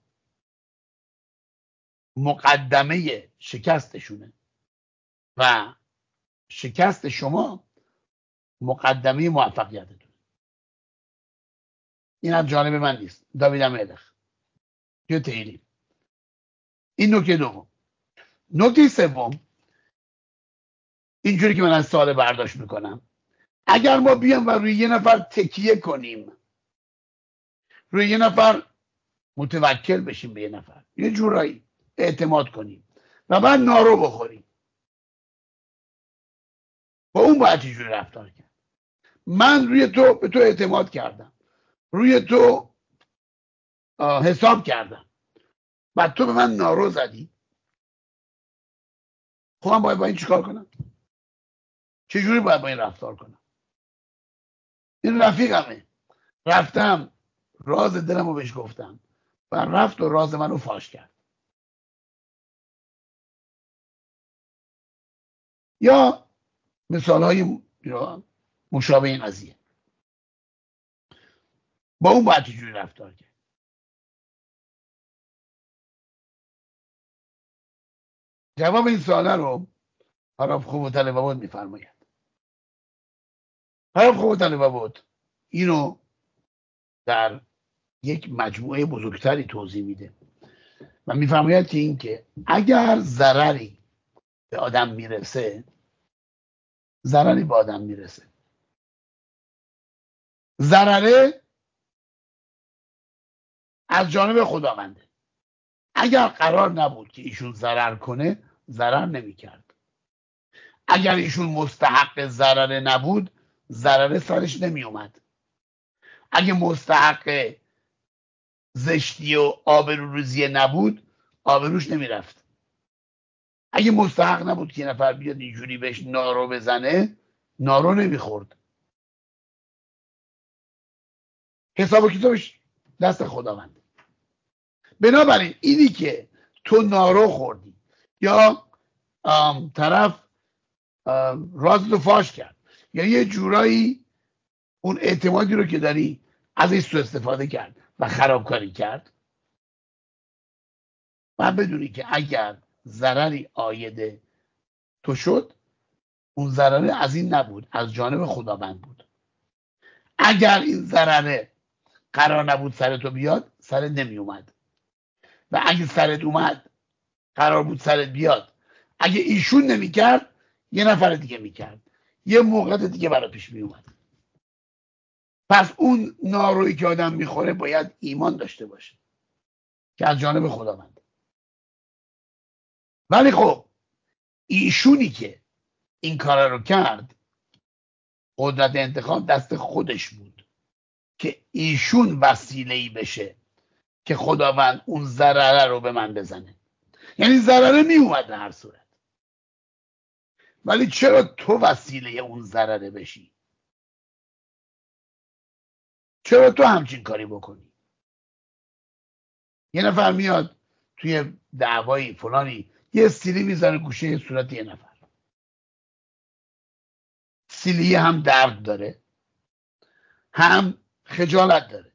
مقدمه شکستشونه و شکست شما مقدمه موفقیتتون. این از جانب من نیست، داوید ملخ توی تهریم. این نکته دوم. نکته سوم، اینجوری که من از سوال برداشت میکنم، اگر ما بیام و روی یه نفر تکیه کنیم روی یه نفر متوکل بشیم، به یه نفر یه جورایی اعتماد کنیم و بعد نارو بخوریم، با اون باید چجوری رفتار کرد. من روی تو، به تو اعتماد کردم، روی تو حساب کردم، بعد تو به من نارو زدی، خب من باید با این چیکار کنم؟ چجوری باید با این رفتار کنم؟ این رفیقمه، رفتم راز دلم رو بهش گفتم و رفت و راز منو فاش کرد. یا مثال های مشابه این قضیه، با اون باید چجوری رفتار کرد؟ جواب این سواله رو حرام خوب و طلبابود میفرماید. حرام خوب و طلبابود اینو در یک مجموعه بزرگتری توضیح میده و میفرماید که این که اگر ضرری به آدم میرسه، ضرری به آدم میرسه، ضرره از جانب خداونده. اگر قرار نبود که ایشون ضرر کنه، ضرر نمیکرد. اگر ایشون مستحق ضرر نبود، ضرر سرش نمی اومد. اگه مستحق زشتی و آبروریزی نبود، آبروش نمیرفت. اگه مستحق نبود که نفر بیاد اینجوری بهش نارو بزنه، نارو نمیخورد. حساب و کتابش دست خداوند. بنابراین اینی که تو نارو خوردی یا طرف راز رو فاش کرد یا یه جورایی اون اعتمادی رو که داری ازش سوء استفاده کرد و خرابکاری کرد، و بدونی که اگر ضرری عاید تو شد، اون ضرره از این نبود، از جانب خداوند بود. اگر این ضرره قرار نبود سر تو بیاد، سرت نمی اومد. و اگه سرت اومد، قرار بود سرت بیاد، اگه ایشون نمیکرد، یه نفر دیگه میکرد، یه موقع دیگه برای پیش می اومد. پس اون نارویی که آدم میخوره باید ایمان داشته باشه که از جانب خداوند. ولی خب ایشونی که این کار رو کرد، قدرت انتخاب دست خودش بود که ایشون وسیله‌ای بشه که خداوند اون ضرره رو به من بزنه. یعنی ضرره می اومد به هر صورت، ولی چرا تو وسیله اون ضرره بشی؟ چرا تو همچین کاری بکنی؟ یه نفر میاد توی دعوایی فلانی یه سیلی میزنه گوشه صورت یه نفر، سیلی هم درد داره هم خجالت داره.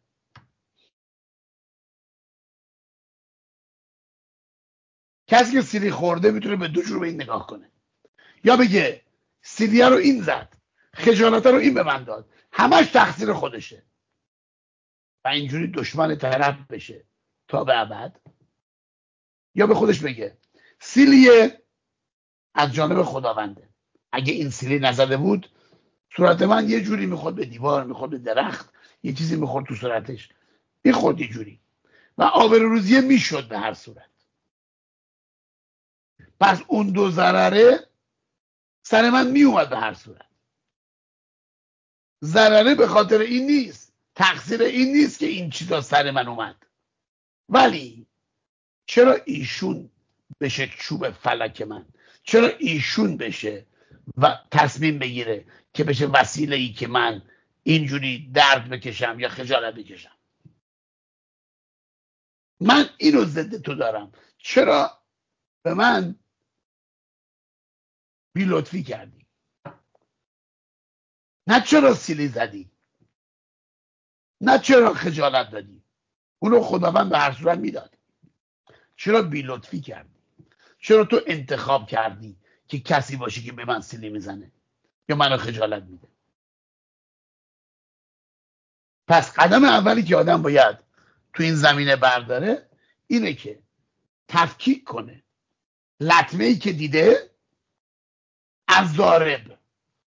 کسی که سیلی خورده میتونه به دو جور به این نگاه کنه، یا بگه سیلیه رو این زد، خجالت رو این به من داد، همش تقصیر خودشه و اینجوری دشمن طرف بشه تا به ابد. یا به خودش بگه سیلیه از جانب خداونده، اگه این سیلی نزده بود صورت من یه جوری میخورد به دیوار، میخورد به درخت، یه چیزی میخورد تو صورتش، میخورد یه جوری و آبروریزی میشد به هر صورت. پس اون دو ضرره سر من میومد به هر صورت. ضرره به خاطر این نیست، تقصیر این نیست که این چیزا سر من اومد. ولی چرا ایشون بشه چوب فلک من؟ چرا ایشون بشه و تصمیم بگیره که بشه وسیله ای که من اینجوری درد بکشم یا خجالت بکشم؟ من اینو ضد تو دارم، چرا به من بی لطفی کردی؟ نه چرا سیلی زدی، نه چرا خجالت دادی، اونو خداوند به هر صورت میداد. چرا بی لطفی کردی؟ چرا تو انتخاب کردی که کسی باشی که به من سیلی میزنه یا منو خجالت میده؟ پس قدم اولی که آدم باید تو این زمینه برداره اینه که تفکیک کنه لطمه ای که دیده از ضارب،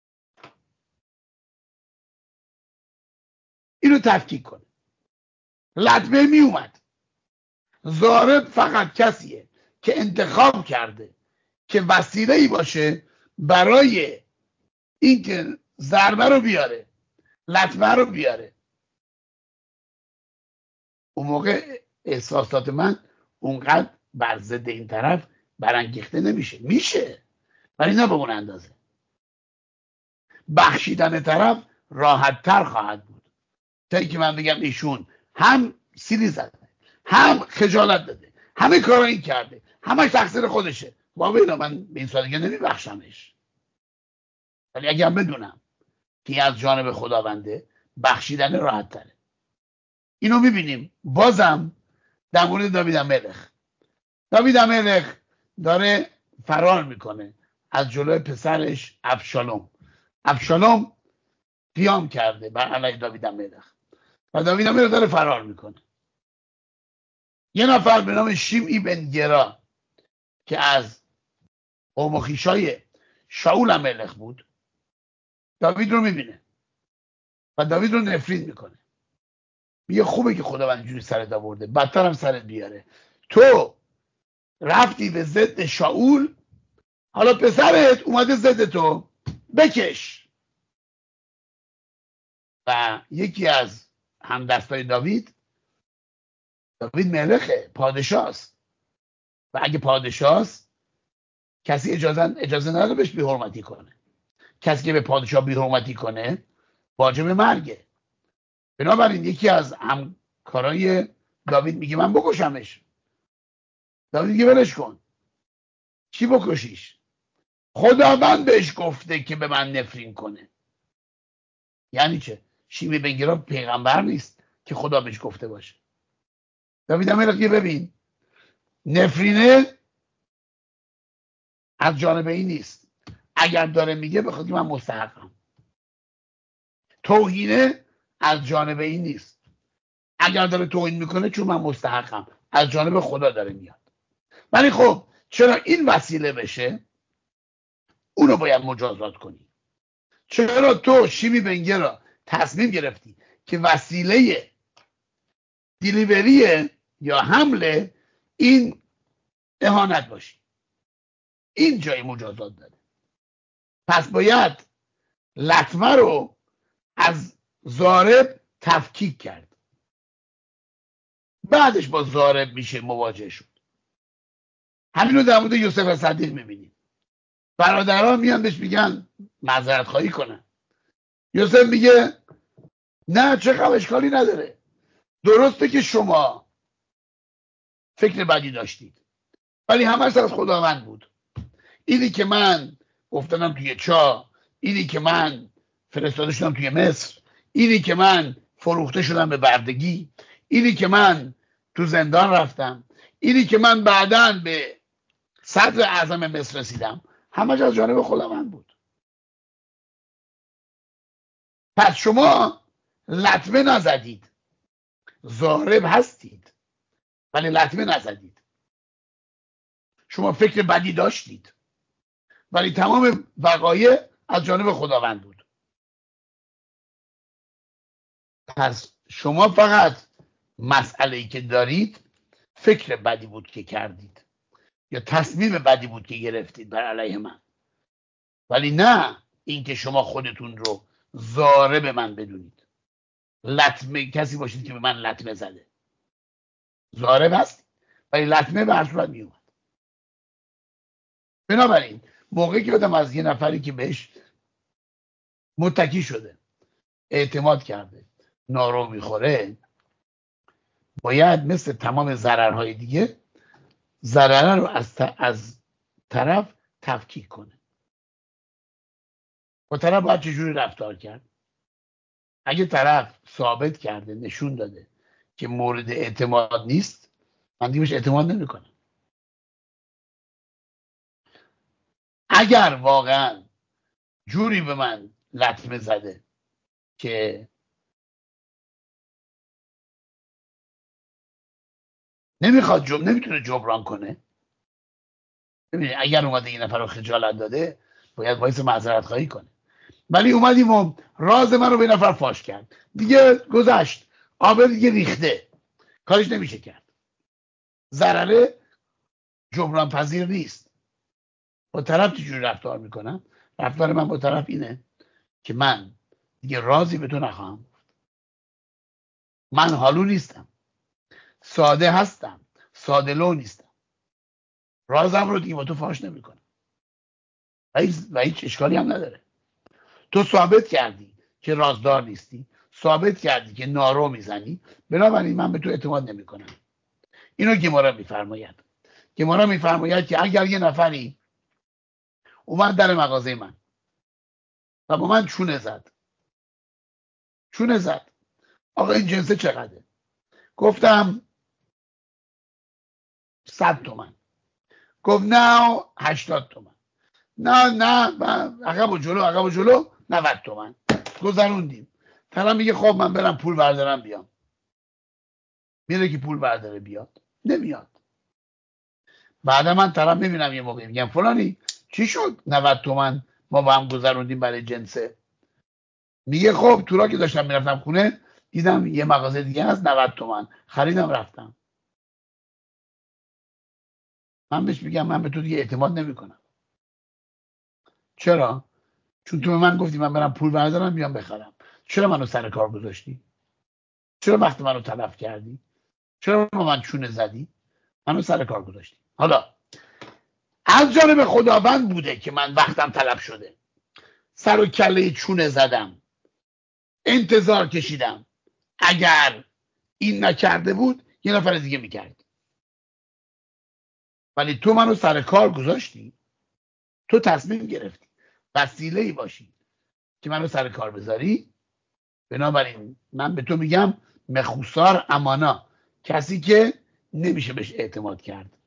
اینو تفکیک کنه. لطمه می اومد. ضارب فقط کسیه که انتخاب کرده که وسیله‌ای باشه برای اینکه ضربه رو بیاره، لطمه رو بیاره. اون موقع احساسات من اونقدر بر ضد این طرف برانگیخته نمیشه. میشه، ولی نه به اون اندازه. بخشیدن طرف راحت تر خواهد بود تا اینکه من بگم ایشون هم سیلی زده، هم خجالت داده، همه کارا این کرده، همش تقصیر خودشه. واقعا من به این سادگی نمیبخشمش. ولی اگر بدونم که از جانب خداونده، بخشیدن راحت تره. اینو میبینیم بازم در مورد داوید ملخ. داوید ملخ داره فرار میکنه از جلوی پسرش ابشالوم. ابشالوم قیام کرده بر علیه داوید ملخ و داوید ملخ داره فرار میکنه. یه نفر به نام شیمعی بن گرا که از قوم و خویشای شاول ملخ بود، داوید رو میبینه و داوید رو نفرین میکنه. میگه خوبه که خداوند اینجوری سرت آورده، بدتر هم سرت بیاره. تو رفتی به ضد شاول، حالا پسرت اومده ضد تو، بکش. و یکی از همدستای داوید ملخه، پادشاست، و اگه پادشاست کسی اجازه نداره بهش بی‌حرمتی کنه. کسی که به پادشاه بی‌حرمتی کنه واجب مرگه. بنابراین یکی از همکارای داوید میگه من بکشمش. داوید میگه ولش کن. چی بکشیش؟ خداوند بهش گفته که به من نفرین کنه. یعنی چه؟ شیمعی بن گرا پیغمبر نیست که خدا بهش گفته باشه. داوید میگه ببین، نفرینه از جانب این نیست. اگر داره میگه بخاطر من مستحقم. توهینه از جانب این نیست. اگر داره توهین میکنه چون من مستحقم، از جانب خدا داره میاد. ولی خب چرا این وسیله بشه، اونو باید مجازات کنی. چرا تو شیمعی بن گرا تصمیم گرفتی که وسیله دیلیوری یا حمله این اهانت باشی؟ این جای مجازات داره. پس باید لطمه رو از ضارب تفکیک کرد، بعدش با ضارب میشه مواجه شد. همین رو در مورد یوسف صدیق میبینیم. برادرها میان بهش میگن معذرت خواهی کنن. یوسف میگه نه، چه خبر، اشکالی نداره. درسته که شما فکر بدی داشتید، ولی همش از خداوند بود. اینی که من افتادم توی چاه، اینی که من فرستاده شدم توی مصر، اینی که من فروخته شدم به بردگی، اینی که من تو زندان رفتم، اینی که من بعداً به صدر اعظم مصر رسیدم، همش از جانب خداوند بود. پس شما لطمه نزدید، ضارب هستید ولی لطمه نزدید. شما فکر بدی داشتید ولی تمام وقایع از جانب خداوند بود. پس شما فقط مسئله‌ای که دارید فکر بدی بود که کردید یا تصمیم بدی بود که گرفتید بر علیه من، ولی نه اینکه شما خودتون رو ضارب من بدونید. لطمه کسی باشید که به من لطمه زده، ضارب هست ولی لطمه به هر صورت می اومد. بنابراین موقعی که آدم از یه نفری که بهش متکی شده، اعتماد کرده، نارو میخوره، باید مثل تمام ضررهای دیگه ضرر رو از طرف تفکیک کنه. با طرف باید چجوری رفتار کرد؟ اگه طرف ثابت کرده، نشون داده که مورد اعتماد نیست، من دیگه بهش اعتماد نمیکنم. اگر واقعا جوری به من لطمه زده که نمیتونه جبران کنه، ببینید اگر اومده این نفر رو خجالت داده باید باعث معذرت خواهی کنه. ولی اومدیم و راز من رو به نفر فاش کرد، دیگه گذشت، آب دیگه ریخته، کارش نمیشه کرد. ضرره جبران پذیر نیست. با طرف چجوری رفتار میکنم؟ رفتار من با طرف اینه که من دیگه رازی به تو نخواهم. من حالو نیستم، ساده هستم، ساده لو نیستم، رازم رو دیگه با تو فاش نمیکنم و هیچ اشکالی هم نداره. تو ثابت کردی که رازدار نیستی، ثابت کردی که نارو میزنی، بنابراین من به تو اعتماد نمیکنم. اینو گمارا میفرماید. گمارا میفرماید که اگر یه نفری اومد در مغازه من و با من چونه زد، آقا این جنسه چقدره؟ گفتم 100 تومن. گفت نه 80 تومن. نه عقب و جلو 90 تومن. گذروندیم. طرف میگه خب من برم پول بردارم بیام. میره که پول برداره بیاد، نمیاد. بعد من طرف میبینم یه موقع میگم فلانی چی شد 90 تومن ما با هم گذروندیم برای جنسه؟ میگه خب تو را که داشتم میرفتم خونه دیدم یه مغازه دیگه هست 90 تومن، خریدم رفتم. من بهش میگم من به تو دیگه اعتماد نمیکنم. چرا؟ چون تو به من گفتی من برم پول بردارم بیام بخرم. چرا منو سر کار گذاشتی؟ چرا وقت منو تلف کردی؟ چرا با من چونه زدی؟ منو سر کار گذاشتی. حالا از جانب خداوند بوده که من وقتم تلف شده، سر و کله چونه زدم، انتظار کشیدم. اگر این نکرده بود یه نفر دیگه میکرد. ولی تو منو سر کار گذاشتی، تو تصمیم گرفتی وسیله ای باشی که منو سر کار بذاری. بنابراین من به تو میگم مخوسار امانا، کسی که نمیشه بهش اعتماد کرد.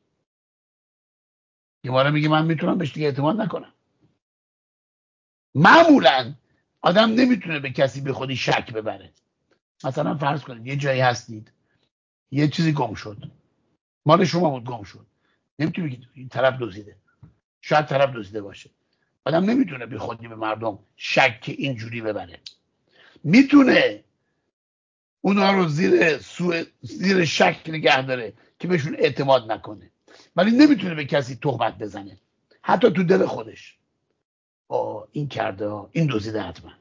یه باره میگه من میتونم بهش دیگه اعتماد نکنم. معمولا آدم نمیتونه به کسی به خودی شک ببره. مثلا فرض کنید یه جایی هستید، یه چیزی گم شد، مال شما بود گم شد، نمیتونه بگید این طرف دزدیده، شاید طرف دزدیده باشه. آدم نمیتونه به خودی به مردم شک اینجوری ببره. میتونه اونا رو زیر شک نگه داره که بهشون اعتماد نکنه، ولی نمیتونه به کسی تهمت بزنه، حتی تو دل خودش. این کرده، این دزدیده حتما.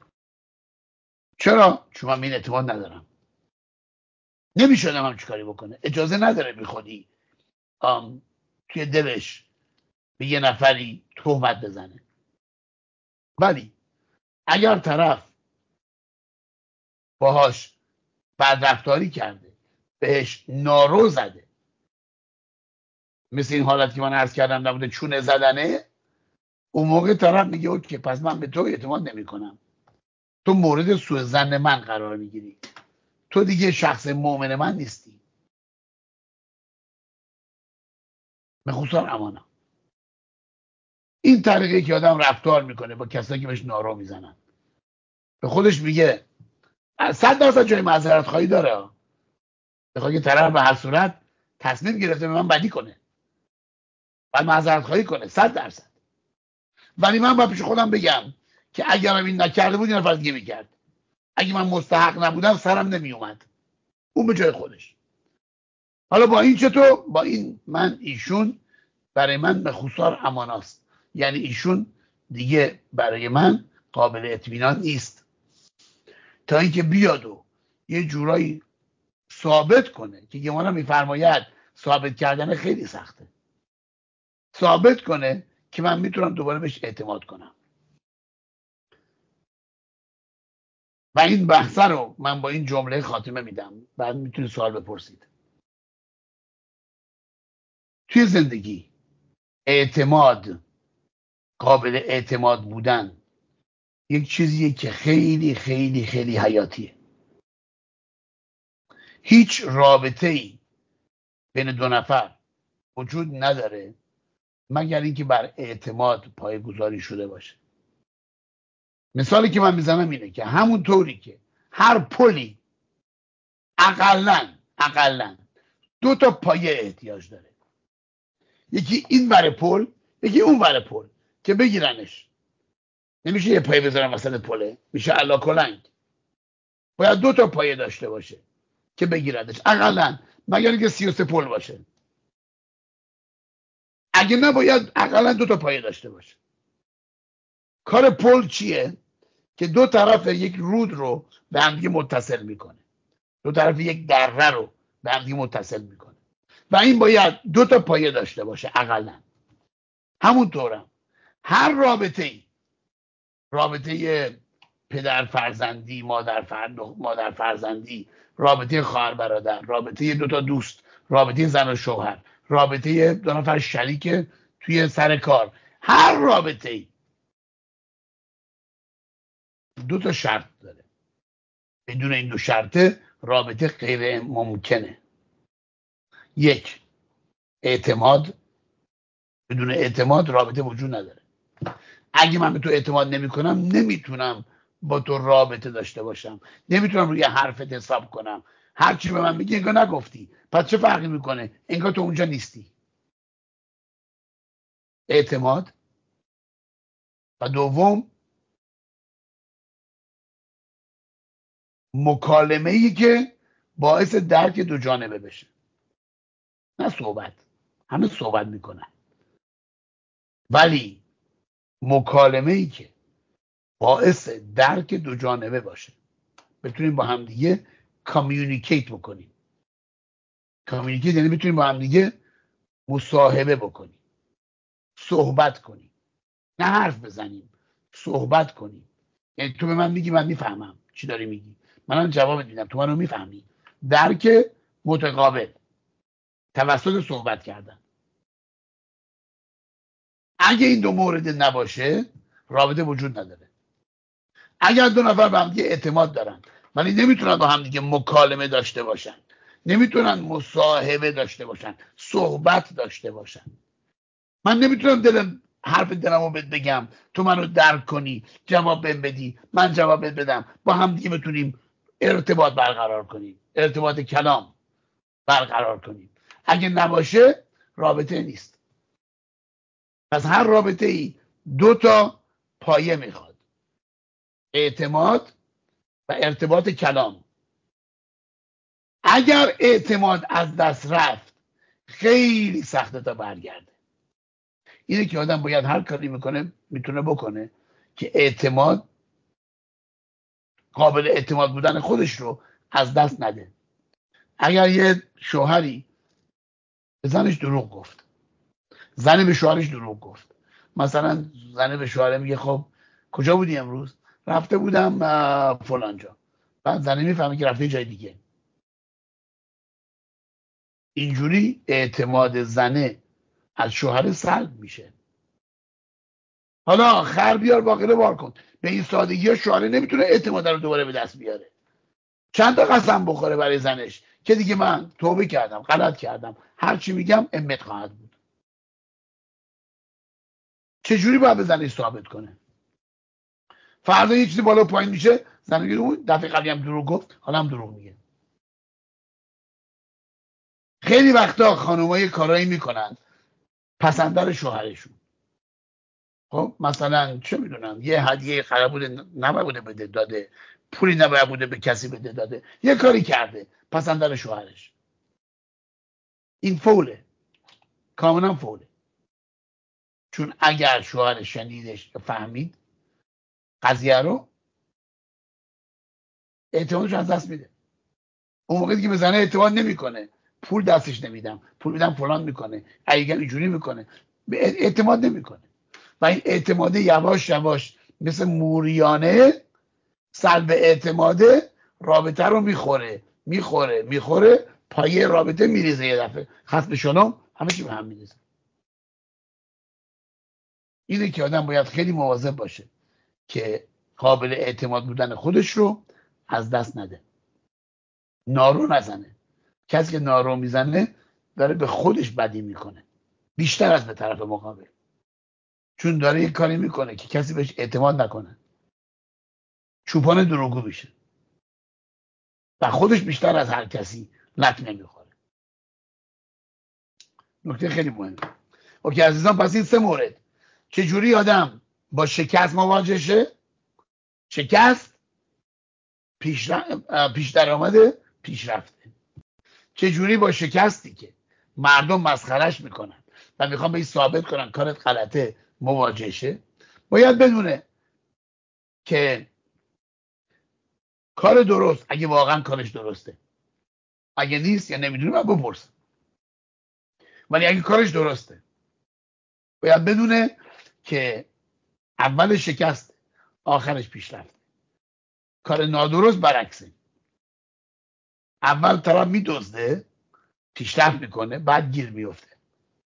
چرا؟ چون من این اعتماد ندارم. نمیشه آدم چیکاری بکنه، اجازه نداره بی خودی توی دلش به یه نفری تهمت بزنه. ولی اگر طرف باهاش بدرفتاری کرده، بهش نارو زده، مثل این حالت که من عرض کردم نبوده چونه زدنه، اون موقع طرف میگه اوکی پس من به تو اعتماد نمی کنم، تو مورد سوء ظن من قرار میگیری، تو دیگه شخص مؤمن من نیستی. بخصوصا امانه این طریقی که آدم رفتار میکنه با کسایی که بهش نارو میزنن، به خودش میگه 100% جای معذرت خواهی داره، بخواد که طرف به هر صورت تصمیم گرفته به من بدی کنه، بعد معذرت خواهی کنه 100%. ولی من باید پیش خودم بگم که اگرم این نکرده بود یه نفر دیگه میکرد، اگه من مستحق نبودم سرم نمیومد. اون به جای خودش. حالا با این چطور؟ با این من ایشون برای من به خصوصار اماناست، یعنی ایشون دیگه برای من قابل اطمینان نیست، تا اینکه بیاد و یه جورایی ثابت کنه که گمانم میفرماید ثابت کردن خیلی سخته، ثابت کنه که من میتونم دوباره بهش اعتماد کنم. و این بحث رو من با این جمله خاتمه میدم، بعد میتونید سوال بپرسید. توی زندگی اعتماد، قابل اعتماد بودن یک چیزیه که خیلی خیلی خیلی حیاتیه. هیچ رابطه‌ای بین دو نفر وجود نداره مگر اینکه بر اعتماد پایه‌گذاری شده باشه. مثالی که من میزنم اینه که همونطوری که هر پلی اقلن 2 تا پایه احتیاج داره، یکی این ور پل یکی اون ور پل که بگیرنش. نمیشه یه پایه بذارن وسط پله، میشه الا کلنگ. باید 2 تا پایه داشته باشه، که بگیردش، اقلا مگر اینکه 33 پل باشه. اگه نه باید اقلا 2 تا پایه داشته باشه. کار پل چیه؟ که 2 طرف یک رود رو به هم دیگه متصل میکنه، 2 طرف یک دره رو به هم دیگه متصل میکنه و این باید 2 تا پایه داشته باشه اقلا. همونطورم هر رابطه پدر فرزندی، مادر فرزندی، رابطه خواهر برادر، رابطه 2 تا دوست، رابطه زن و شوهر، رابطه 2 نفر شریک توی سر کار، هر رابطه 2 تا شرط داره. بدون این 2 شرطه رابطه غیر ممکنه. 1 اعتماد. بدون اعتماد رابطه وجود نداره. اگه من به تو اعتماد نمی کنم نمیتونم با تو رابطه داشته باشم، نمیتونم روی حرفت حساب کنم. هر چی به من میگی انگار نگفتی، پس چه فرقی میکنه؟ انگار تو اونجا نیستی. اعتماد. و دوم مکالمه ای که باعث درک 2 جانبه بشه، نه صحبت. همه صحبت میکنن، ولی مکالمه ای که باعث درک 2 جانبه باشه، بتونیم با هم دیگه کامیونیکیت بکنیم. کامیونیکیت یعنی بتونیم با هم دیگه مصاحبه بکنیم، صحبت کنیم، نه حرف بزنیم، صحبت کنیم. یعنی تو به من میگی، من میفهمم چی داری میگی، منم جواب میدم، تو منو میفهمی. درک متقابل توسط صحبت کردن. اگه این 2 مورد نباشه رابطه وجود نداره. اگر 2 نفر به هم دیگه اعتماد دارن ولی نمیتونن با هم دیگه مکالمه داشته باشن، نمیتونن مصاحبه داشته باشن، صحبت داشته باشن، من نمیتونم حرف دلمو بهت بگم، تو منو درک کنی، جواب بهم بدی، من جواب بهت بدم، با هم دیگه بتونیم ارتباط برقرار کنیم، ارتباط کلام برقرار کنیم. اگه نباشه رابطه نیست. پس هر رابطه ای 2 تا پایه میخواد: اعتماد و ارتباط کلام. اگر اعتماد از دست رفت خیلی سخته تا برگرده. اینه که آدم باید هر کاری میتونه بکنه که اعتماد، قابل اعتماد بودن خودش رو از دست نده. اگر یه شوهری به زنش دروغ گفت، زن به شوهرش دروغ گفت، مثلا زن به شوهر میگه خب کجا بودی امروز؟ رفته بودم فلان جا. بعد زنه میفهمه که رفته جای دیگه. اینجوری اعتماد زنه از شوهر سلب میشه. حالا خر بیار باقیره بار کن. به این سادگی ها شوهر نمیتونه اعتماد رو دوباره به دست بیاره. چند تا قسم بخوره برای زنش که دیگه من توبه کردم، غلط کردم، هر چی میگم امت خواهد بود. چجوری باید به زنش ثابت کنه؟ فردا یه چیزی بالا و پایین میشه، زن میگه اون دفعه قبلی هم دروغ گفت، حالا هم دروغ میگه. خیلی وقتا خانم‌ها کارایی میکنن پسندر شوهرشون. خب مثلا چه میدونم یه هدیه قرار بوده نباید بده داده، پولی نباید بوده به کسی بده داده، یه کاری کرده پسندر شوهرش. این فوله، کاملا فوله. چون اگر شوهرش شنیدش فهمید قضیه رو، اعتمادش از دست میده. اون موقعی که به زنه اعتماد نمیکنه، پول دستش نمیدم، پول میدم فلان میکنه، ایگن اینجوری میکنه، به اعتماد نمیکنه. و این اعتماد یواش یواش مثل موریانه سلب اعتماده رابطه رو میخوره، پایه رابطه میریزه، یه دفعه خط به شلم همه چی به هم میریزه. اینه که آدم باید خیلی مواظب باشه که قابل اعتماد بودن خودش رو از دست نده، نارو نزنه. کسی که نارو میزنه داره به خودش بدی میکنه بیشتر از به طرف مقابل، چون داره یه کاری میکنه که کسی بهش اعتماد نکنه، چوپان دروغگو میشه و خودش بیشتر از هر کسی لک نمیخوره. نکته خیلی مهمه. اوکی عزیزان، پس این 3 مورد چجوری آدم با شکست مواجه شه؟ شکست، پیش درآمد، پیشرفته. چجوری با شکستی که مردم مسخرش میکنن و میخوان به این ثابت کنن کارت غلطه مواجه شه، باید بدونه که کار درست اگه واقعا کارش درسته، اگه نیست یا نمیدونه باید بپرسه، ولی اگه کارش درسته باید بدونه که اول شکست آخرش پیشرفت. کار نادرست برعکسه، اول طرف میدزده پیشرفت میکنه بعد گیر میفته.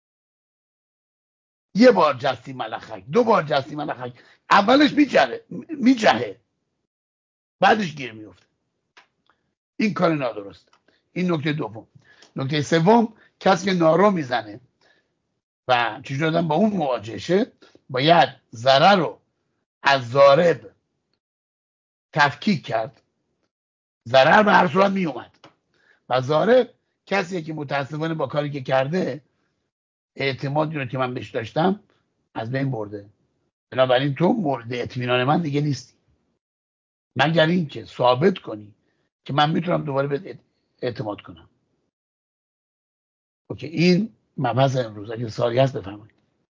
یه بار جستی ملخک، دو بار جستی ملخک، اولش میجهه بعدش گیر میفته. این کار نادرست. این نکته دوم. نکته سوم، کسی که نارو میزنه و چجوری آدم با اون مواجه شه، باید ضرر رو از ضارب تفکیک کرد. ضرر به هر صورت می اومد و ضارب کسی که متاسفانه با کاری که کرده اعتمادی رو که من بهش داشتم از بین برده. بنابراین تو مورد اطمینان من دیگه نیستی، مگر اینکه ثابت کنی که من میتونم دوباره به اعتماد کنم. اوکی، این مبحث امروز. اگه سوالی هست بفرمایید.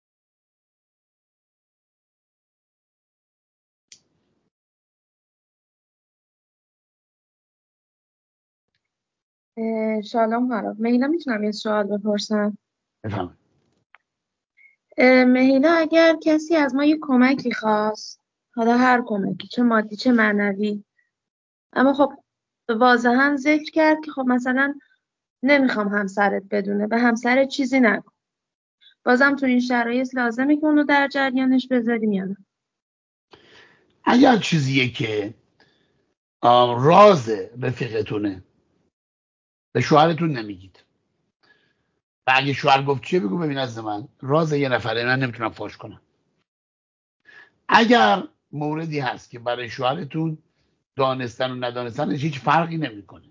شالوم هاراب. مهیلا میتونم یه سوال بپرسم؟ بفرمایید. مهیلا اگر کسی از ما یه کمکی خواست، حالا هر کمکی، چه مادی چه معنوی، اما خب واضحا ذکر کرد که خب مثلا نمیخوام همسرت بدونه، به همسرت چیزی نگو، بازم تو این شرایط لازمه که اونو در جریانش بذاریم یا نه؟ اگر چیزیه که راز رفیقتونه به شوهرتون نمیگید و اگه شوهر گفت چیه بگو ببین از من راز یه نفره، من نمیتونم فاش کنم. اگر موردی هست که برای شوهرتون دانستن و ندانستنش هیچ فرقی نمیکنه،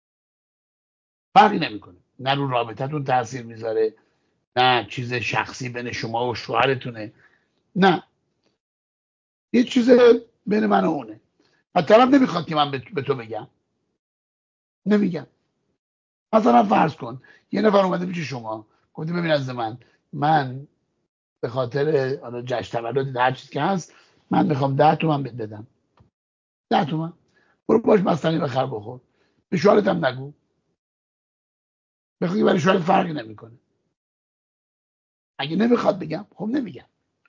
نه رو رابطتون تاثیر میذاره، نه چیز شخصی بین شما و شوهرتونه، نه یه چیز بین من و اونه و طرف نمیخواد که من به تو بگم، نمیگم. مثلا فرض کن یه نفر اومده پیش شما گفته ببین از من به خاطر حالا جشن تولد هر چیز که هست من میخوام 10 تومن بهت بدم. 10 تومن برو باش مستنی بخر بخور، به شوهرت هم نگو، بخوای برای شوهرت فرقی نمیکنه. اگه نمیخواد بگم خب نمیگم.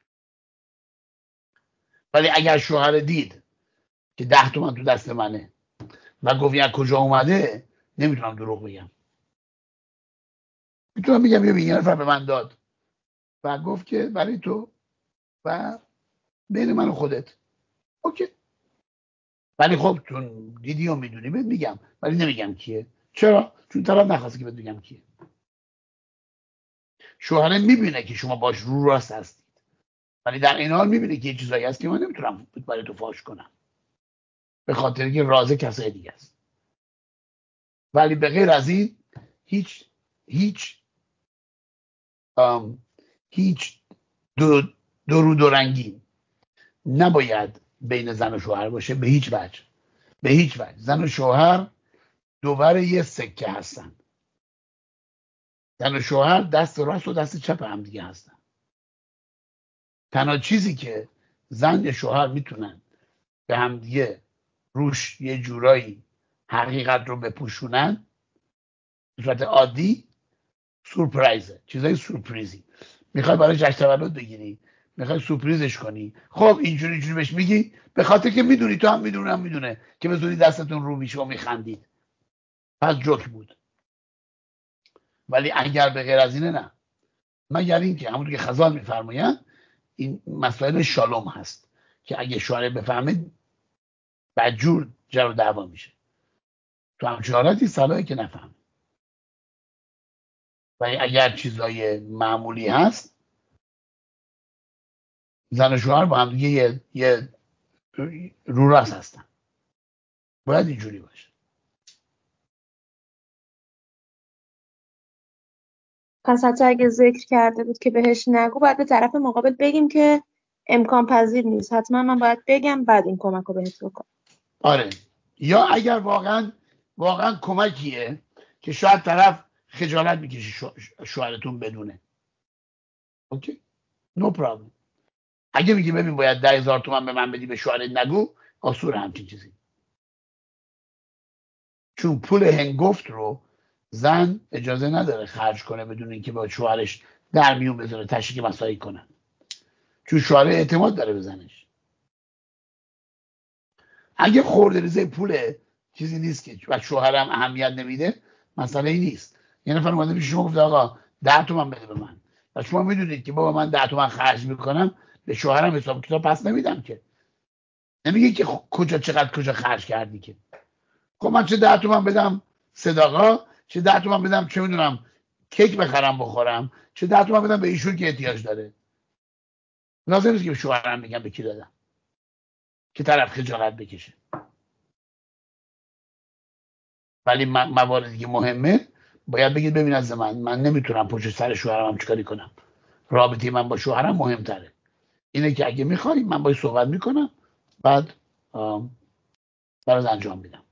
ولی اگر شوهر دید که 10 تومن تو دست منه و گفت از کجا اومده، نمیتونم دروغ بگم، میتونم بگم یه نفر به من داد و گفت که برای تو و بین من و خودت. اوکی، ولی خب چون دیدی و میدونی بهت میگم، ولی نمیگم کیه. چرا؟ چون طرف نخواسته که بهت بگم کیه. شوهر میبینه که شما باش رو راست هستید، ولی در این حال میبینه که یه چیزایی هست که من نمیتونم برای تو فاش کنم به خاطر که راز کسای دیگه است. ولی به غیر از این هیچ هیچ هیچ درو دورنگی نباید بین زن و شوهر باشه. به هیچ وجه، به هیچ وجه. زن و شوهر دوباره یه سکه هستن. زن و شوهر دست راست و دست چپ هم دیگه هستن. تنها چیزی که زن یا شوهر میتونن به هم دیگه روش یه جورایی حقیقت رو بپوشونن به صورت عادی، سورپرایزه، چیزای سورپریزی. میخوای برای جشن تولد بگیری، میخوای سورپریزش کنی، خب اینجوری بهش میگی به خاطر که میدونی تو هم میدونه که به زودی دستتون رو میشه و میخندید، پس جوک بود. ولی اگر به غیر از اینه نه، مگر اینکه همونطور که خزال میفرمایند این مسائل شالوم هست که اگه شوهر بفهمه بدجور جر و دعوا میشه. تو همچین حالتی صلاحه که نفهمه. ولی اگر چیزای معمولی هست زن و شوهر با هم دیگه یه رو راست هستن، باید اینجوری باشه. پس حتی اگه ذکر کرده بود که بهش نگو، باید به طرف مقابل بگیم که امکان پذیر نیست، حتما من باید بگم بعد این کمک رو بهت بکنم. آره، یا اگر واقعا واقعا کمکیه که شاید طرف خجالت میکشه شوهرتون بدونه. اوکی، نو پرابلم. اگه میگی ببین باید 10,000 تومان به من بدی به شوهرت نگو، آسور همچین چیزی. چون پول هنگفت رو زن اجازه نداره خرج کنه بدون اینکه با شوهرش در میون بذاره تشریک مسایی کنن، چون شوهر اعتماد داره به زنش. اگه خورده ریزه پول چیزی نیست که و شوهرم اهمیت نمیده، مسئله ای نیست. یه نفر اومده پیش شما گفت آقا 10 تومن بده به من و شما میدونید که بابا من 10 تومن خرج میکنم، به شوهرم حساب کتاب پس نمیدم که. نمیگه که کجا خرج کردی که. خب من چه 10 تومن بدم صداقا، چه 10 تومن بدم چه میدونم کیک بخرم بخورم، چه 10 تومن بدم به ایشون که احتیاج داره. لازم نیست که به شوهرم بگم به کی دادم که طرف خجالت بکشه. ولی مواردی که مهمه باید بگید ببین از من نمیتونم پشت سر شوهرم هم چیکاری کنم، رابطه من با شوهرم مهمتره. اینه که اگه میخوای من باید صحبت میکنم، بعد برات انجام میدم.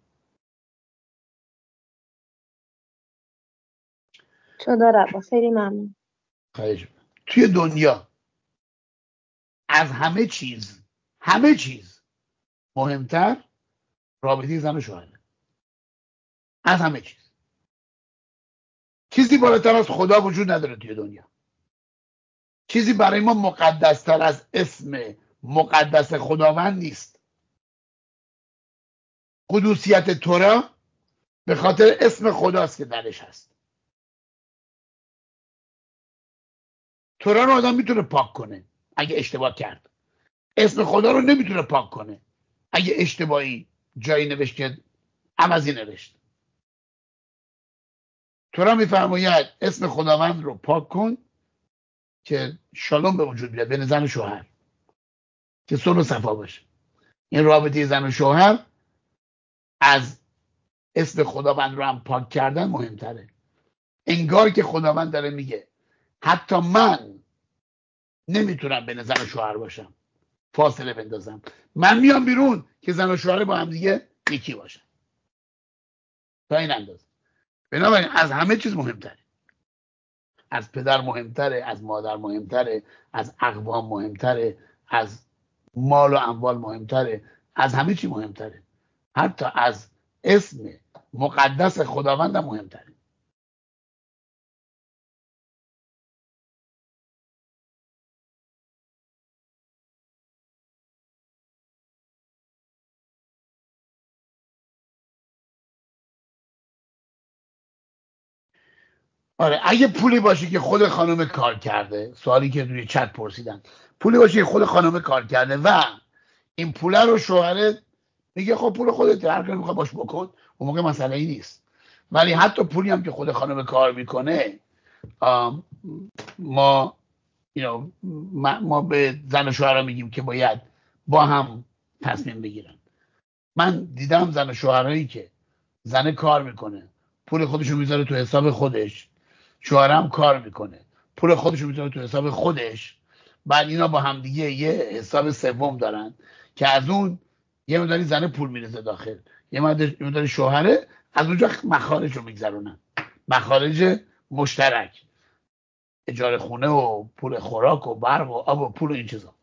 شده ربا، خیلی ممنون. خواهش می‌کنم. توی دنیا از همه چیز مهمتر رابطه زن و شوهره. از همه چیز. چیزی بالاتر از خدا وجود نداره توی دنیا. چیزی برای ما مقدستر از اسم مقدس خداوند نیست. قدوسیت تورا به خاطر اسم خداست که درش هست. تورا رو آدم میتونه پاک کنه اگه اشتباه کرد، اسم خدا رو نمیتونه پاک کنه اگه اشتباهی جایی نوشت که عوضی نوشت. تورا میفرماید اسم خداوند رو پاک کن که شالوم به وجود بیاد بین زن و شوهر، که صلح و صفا باشه. این رابطه زن و شوهر از اسم خداوند رو هم پاک کردن مهمتره. انگار که خداوند داره میگه حتی من نمیتونم بین زن و شوهر باشم، فاصله بندازم. من میام بیرون که زن و شوهر با هم دیگه یکی باشن. تا این اندازه. بنابراین از همه چیز مهمتره. از پدر مهمتره، از مادر مهمتره، از اقوام مهمتره، از مال و اموال مهمتره، از همه چی مهمتره. حتی از اسم مقدس خداوند هم مهمتره. آره، اگه پولی باشه که خود خانم کار کرده، سوالی که روی چت پرسیدن، پولی باشه که خود خانم کار کرده و این پوله رو شوهره میگه خب پول خودت هر کاری میخوای باش بکن، اون موقع مسئله ای نیست. ولی حتی پولی هم که خود خانم کار میکنه، ما ما به زن و شوهرها میگیم که باید با هم تصمیم بگیرن. من دیدم زن و شوهرایی که زن کار میکنه پول خودشو میذاره تو حساب خودش، شوهرم کار میکنه پول خودشو میذاره تو حساب خودش، بعد اینا با هم دیگه یه حساب سوم دارن که از اون یه مقداری زن پول میرزه داخل، یه مقداری شوهره، از اونجا مخارج رو میگذرونن، مخارج مشترک، اجاره خونه و پول خوراک و برق و آب و پول و این چیزا.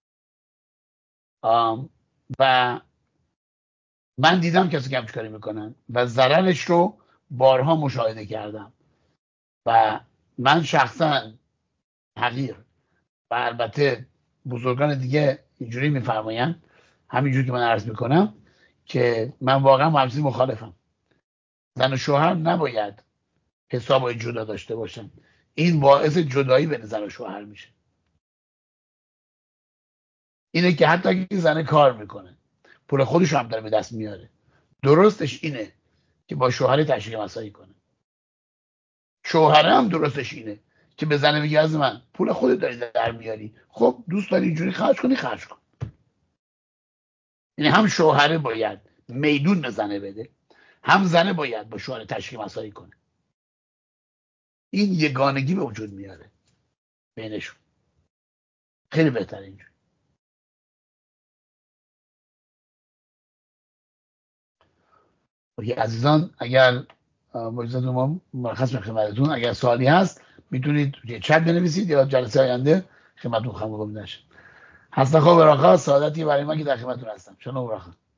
و من دیدم کسی که همچین کاری میکنن و ضررش رو بارها مشاهده کردم و من شخصا حقیر و البته بزرگان دیگه اینجوری میفرمایند، همینجوری که من عرض میکنم، که من واقعا با همچین مخالفم. زن و شوهر نباید حسابای جدا داشته باشن. این باعث جدایی بین زن و شوهر میشه. اینه که حتی اگه زن کار میکنه پول خودش هم داره به دست میاره، درستش اینه که با شوهر تشریک مسایی کنه. شوهره هم درستش اینه که به زنه بگه از من پول خودت داری در میاری، خب دوست داری اینجوری خرج کنی خرج کن. یعنی هم شوهره باید میدون به زنه بده، هم زنه باید با شوهر تشریک مسایی کنه. این یگانگی به وجود میاره بینشون. خیلی بهتره اینجوری. عزیزان اگر مجلس ما مرخص به خدمتتون، اگر سوالی هست میتونید توی چت بنویسید یا جلسه آینده خدمتتون خواهم گفته. هست خوب براخا سعادتی برای من که در خدمتتون هستم. شنو براخا.